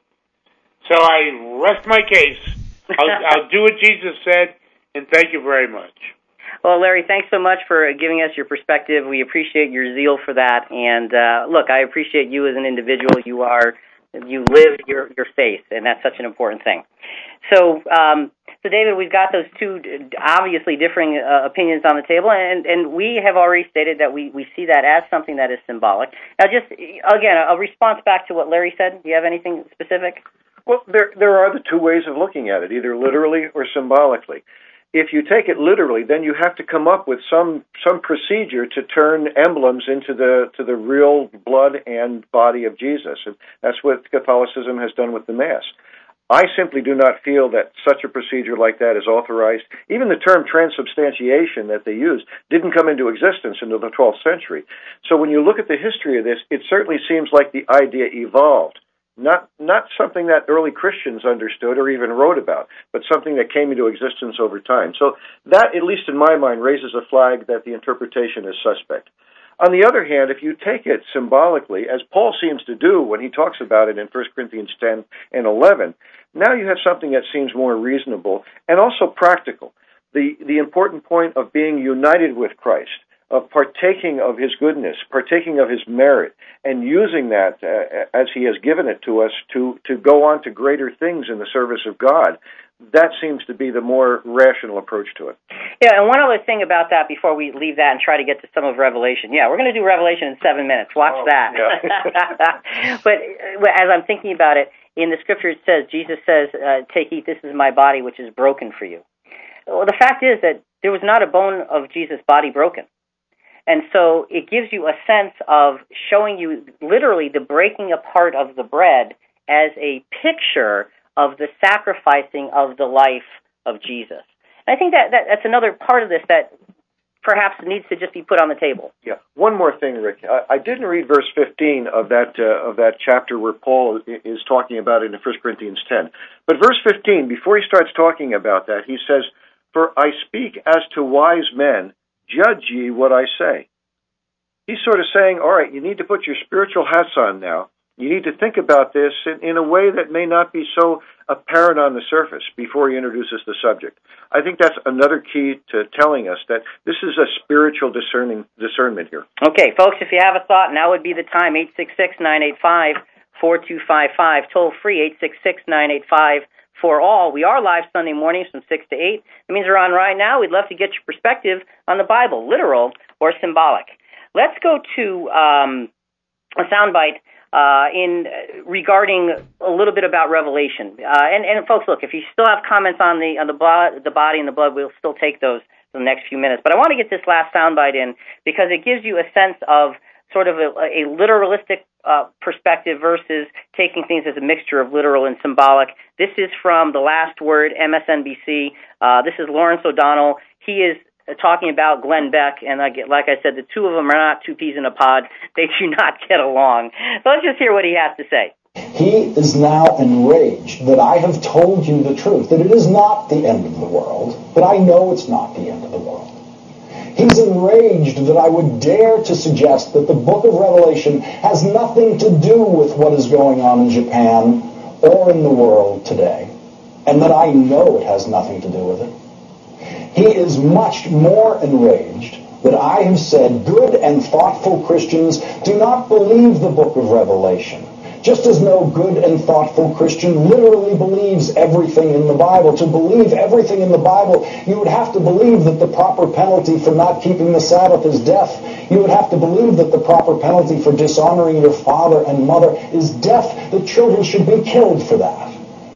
So I rest my case. I'll, I'll do what Jesus said, and thank you very much. Well, Larry, thanks so much for giving us your perspective. We appreciate your zeal for that. And uh, look, I appreciate you as an individual. You are, you live your, your faith, and that's such an important thing. So, um, so David, we've got those two obviously differing uh, opinions on the table, and, and we have already stated that we, we see that as something that is symbolic. Now, just, again, a response back to what Larry said. Do you have anything specific? Well, there there are the two ways of looking at it, either literally or symbolically. If you take it literally, then you have to come up with some some procedure to turn emblems into the to the real blood and body of Jesus. And that's what Catholicism has done with the Mass. I simply do not feel that such a procedure like that is authorized. Even the term transubstantiation that they use didn't come into existence until the twelfth century. So when you look at the history of this, it certainly seems like the idea evolved. Not not something that early Christians understood or even wrote about, but something that came into existence over time. So that, at least in my mind, raises a flag that the interpretation is suspect. On the other hand, if you take it symbolically, as Paul seems to do when he talks about it in First Corinthians ten and eleven, now you have something that seems more reasonable and also practical. The, the important point of being united with Christ, of partaking of his goodness, partaking of his merit, and using that uh, as he has given it to us to, to go on to greater things in the service of God. That seems to be the more rational approach to it. Yeah, and one other thing about that before we leave that and try to get to some of Revelation. Yeah, we're going to do Revelation in seven minutes. Watch oh, that. Yeah. But as I'm thinking about it, in the scripture it says, Jesus says, uh, take, eat, this is my body, which is broken for you. Well, the fact is that there was not a bone of Jesus' body broken. And so it gives you a sense of showing you literally the breaking apart of the bread as a picture of the sacrificing of the life of Jesus. And I think that, that that's another part of this that perhaps needs to just be put on the table. Yeah. One more thing, Rick. I, I didn't read verse fifteen of that uh, of that chapter where Paul is talking about it in First Corinthians ten. But verse fifteen, before he starts talking about that, he says, "For I speak as to wise men, judge ye what I say." He's sort of saying, all right, you need to put your spiritual hats on now. You need to think about this in, in a way that may not be so apparent on the surface before he introduces the subject. I think that's another key to telling us that this is a spiritual discerning discernment here. Okay, folks, if you have a thought, now would be the time. eight six six, nine eight five, four two five five, toll free, eight six six, nine eight five, for all. We are live Sunday mornings from six to eight. That means we're on right now. We'd love to get your perspective on the Bible, literal or symbolic. Let's go to um, a soundbite uh, in uh, regarding a little bit about Revelation. Uh, and, and folks, look, if you still have comments on the on the, blood, the body and the blood, we'll still take those for the next few minutes. But I want to get this last soundbite in because it gives you a sense of sort of a, a literalistic uh, perspective versus taking things as a mixture of literal and symbolic. This is from The Last Word, M S N B C. Uh, this is Lawrence O'Donnell. He is talking about Glenn Beck, and like I said, the two of them are not two peas in a pod. They do not get along. So let's just hear what he has to say. He is now enraged that I have told you the truth, that it is not the end of the world, but I know it's not the end of the world. He's enraged that I would dare to suggest that the book of Revelation has nothing to do with what is going on in Japan or in the world today, and that I know it has nothing to do with it. He is much more enraged that I have said good and thoughtful Christians do not believe the book of Revelation, just as no good and thoughtful Christian literally believes everything in the Bible. To believe everything in the Bible, you would have to believe that the proper penalty for not keeping the Sabbath is death. You would have to believe that the proper penalty for dishonoring your father and mother is death, that children should be killed for that.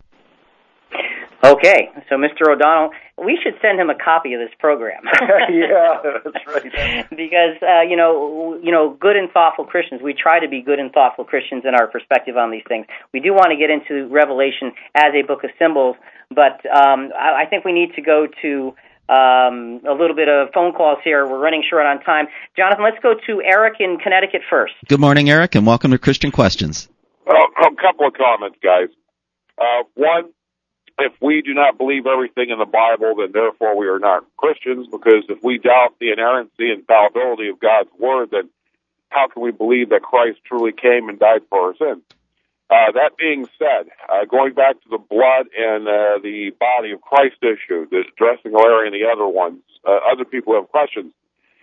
Okay, so Mister O'Donnell, we should send him a copy of this program. Yeah, that's right. Because uh, you know, you know, good and thoughtful Christians, we try to be good and thoughtful Christians in our perspective on these things. We do want to get into Revelation as a book of symbols, but um, I, I think we need to go to um, a little bit of phone calls here. We're running short on time. Jonathan, let's go to Eric in Connecticut first. Good morning, Eric, and welcome to Christian Questions. Well, a couple of comments, guys. Uh, one, if we do not believe everything in the Bible, then therefore we are not Christians, because if we doubt the inerrancy and fallibility of God's Word, then how can we believe that Christ truly came and died for our sins? Uh, that being said, uh, going back to the blood and uh, the body of Christ issue, the addressing Larry and the other ones, uh, other people have questions.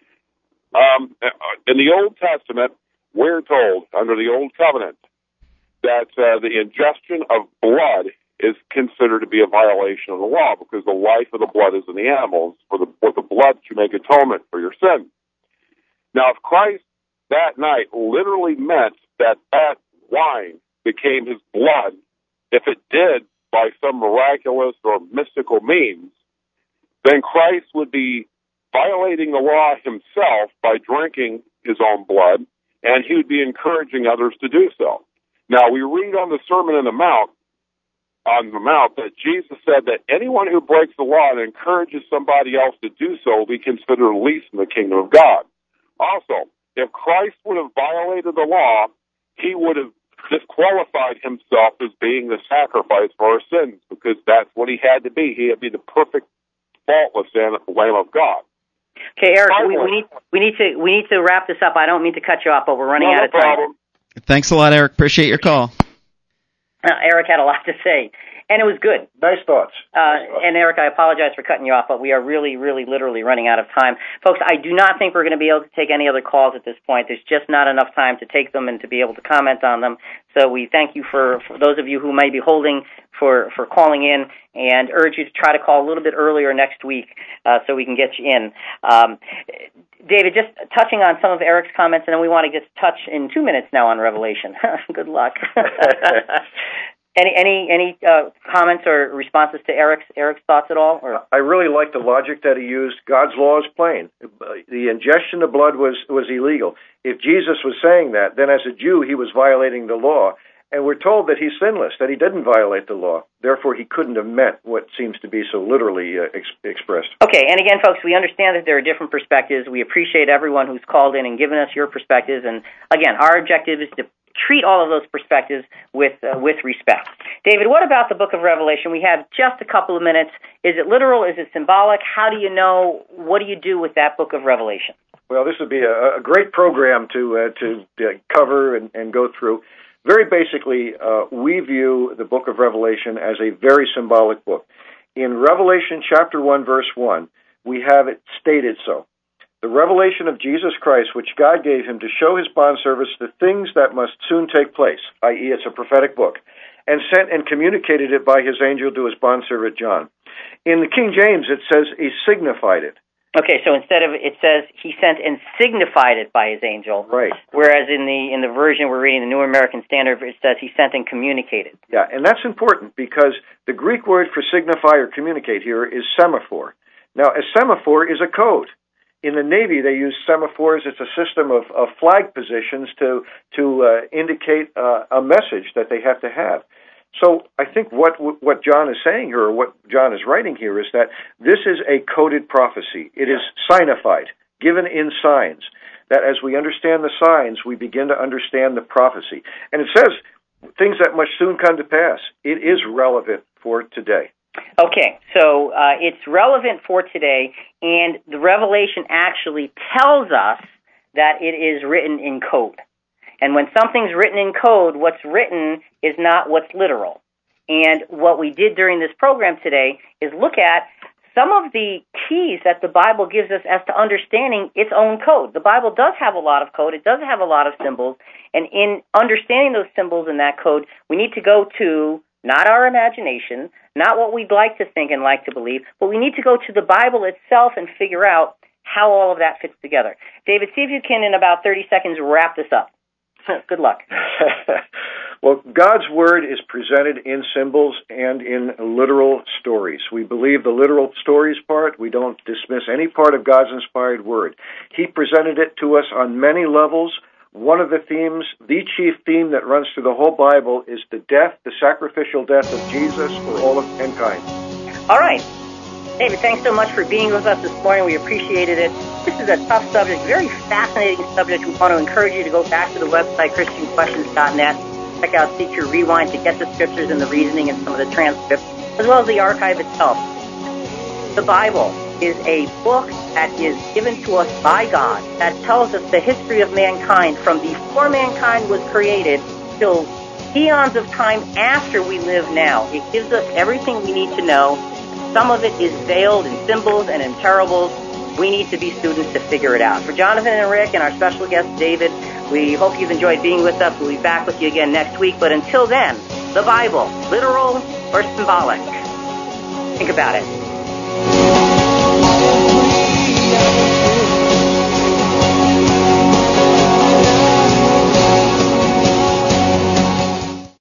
Um, in the Old Testament, we're told, under the Old Covenant, that uh, the ingestion of blood is considered to be a violation of the law, because the life of the blood is in the animals. For the, with the blood you make atonement for your sins. Now, if Christ that night literally meant that that wine became his blood, if it did by some miraculous or mystical means, then Christ would be violating the law himself by drinking his own blood, and he would be encouraging others to do so. Now, we read on the Sermon on the Mount, on the Mount that Jesus said that anyone who breaks the law and encourages somebody else to do so will be considered least in the kingdom of God. Also, if Christ would have violated the law, he would have disqualified himself as being the sacrifice for our sins, because that's what he had to be. He had to be the perfect, faultless Lamb of God. Okay, Eric, we, we need we need to we need to wrap this up. I don't mean to cut you off, but we're running no, out no of time. problem. Thanks a lot, Eric. Appreciate your call. Uh, Eric had a lot to say, and it was good. Nice thoughts. Uh, nice thoughts. And Eric, I apologize for cutting you off, but we are really, really, literally running out of time. Folks, I do not think we're going to be able to take any other calls at this point. There's just not enough time to take them and to be able to comment on them. So we thank you for, for those of you who may be holding for, for calling in, and urge you to try to call a little bit earlier next week uh, so we can get you in. Um, David, just touching on some of Eric's comments, and then we want to just touch in two minutes now on Revelation. Good luck. Any any any uh, comments or responses to Eric's Eric's thoughts at all? Or? I really like the logic that he used. God's law is plain. The ingestion of blood was, was illegal. If Jesus was saying that, then as a Jew he was violating the law. And we're told that he's sinless, that he didn't violate the law. Therefore, he couldn't have meant what seems to be so literally uh, ex- expressed. Okay, and again, folks, we understand that there are different perspectives. We appreciate everyone who's called in and given us your perspectives. And again, our objective is to treat all of those perspectives with uh, with respect. David, what about the book of Revelation? We have just a couple of minutes. Is it literal? Is it symbolic? How do you know? What do you do with that book of Revelation? Well, this would be a, a great program to uh, to uh, cover and, and go through. Very basically, uh, we view the book of Revelation as a very symbolic book. In Revelation chapter one, verse one, we have it stated so. The revelation of Jesus Christ, which God gave him to show his bondservants the things that must soon take place, that is, it's a prophetic book, and sent and communicated it by his angel to his bondservant John. In the King James, it says he signified it. Okay, so instead of it says he sent and signified it by his angel, right? Whereas in the in the version we're reading, the New American Standard, it says he sent and communicated. Yeah, and that's important because the Greek word for signify or communicate here is semaphore. Now, a semaphore is a code. In the Navy, they use semaphores. It's a system of, of flag positions to to uh, indicate uh, a message that they have to have. So I think what what John is saying here, or what John is writing here, is that this is a coded prophecy. It is signified, given in signs, that as we understand the signs, we begin to understand the prophecy. And it says things that must soon come to pass. It is relevant for today. Okay, so uh, it's relevant for today, and the Revelation actually tells us that it is written in code. And when something's written in code, what's written is not what's literal. And what we did during this program today is look at some of the keys that the Bible gives us as to understanding its own code. The Bible does have a lot of code. It does have a lot of symbols. And in understanding those symbols in that code, we need to go to not our imagination, not what we'd like to think and like to believe, but we need to go to the Bible itself and figure out how all of that fits together. David, see if you can, in about thirty seconds, wrap this up. Good luck. Well, God's Word is presented in symbols and in literal stories. We believe the literal stories part. We don't dismiss any part of God's inspired Word. He presented it to us on many levels. One of the themes, the chief theme that runs through the whole Bible, is the death, the sacrificial death of Jesus for all of mankind. All right. David, thanks so much for being with us this morning. We appreciated it. This is a tough subject, very fascinating subject. We want to encourage you to go back to the website, Christian Questions dot net. check out Teacher Rewind to get the scriptures and the reasoning and some of the transcripts, as well as the archive itself. The Bible is a book that is given to us by God that tells us the history of mankind from before mankind was created till eons of time after we live now. It gives us everything we need to know. Some of it is veiled in symbols and in parables. We need to be students to figure it out. For Jonathan and Rick and our special guest, David, we hope you've enjoyed being with us. We'll be back with you again next week. But until then, the Bible, literal or symbolic? Think about it.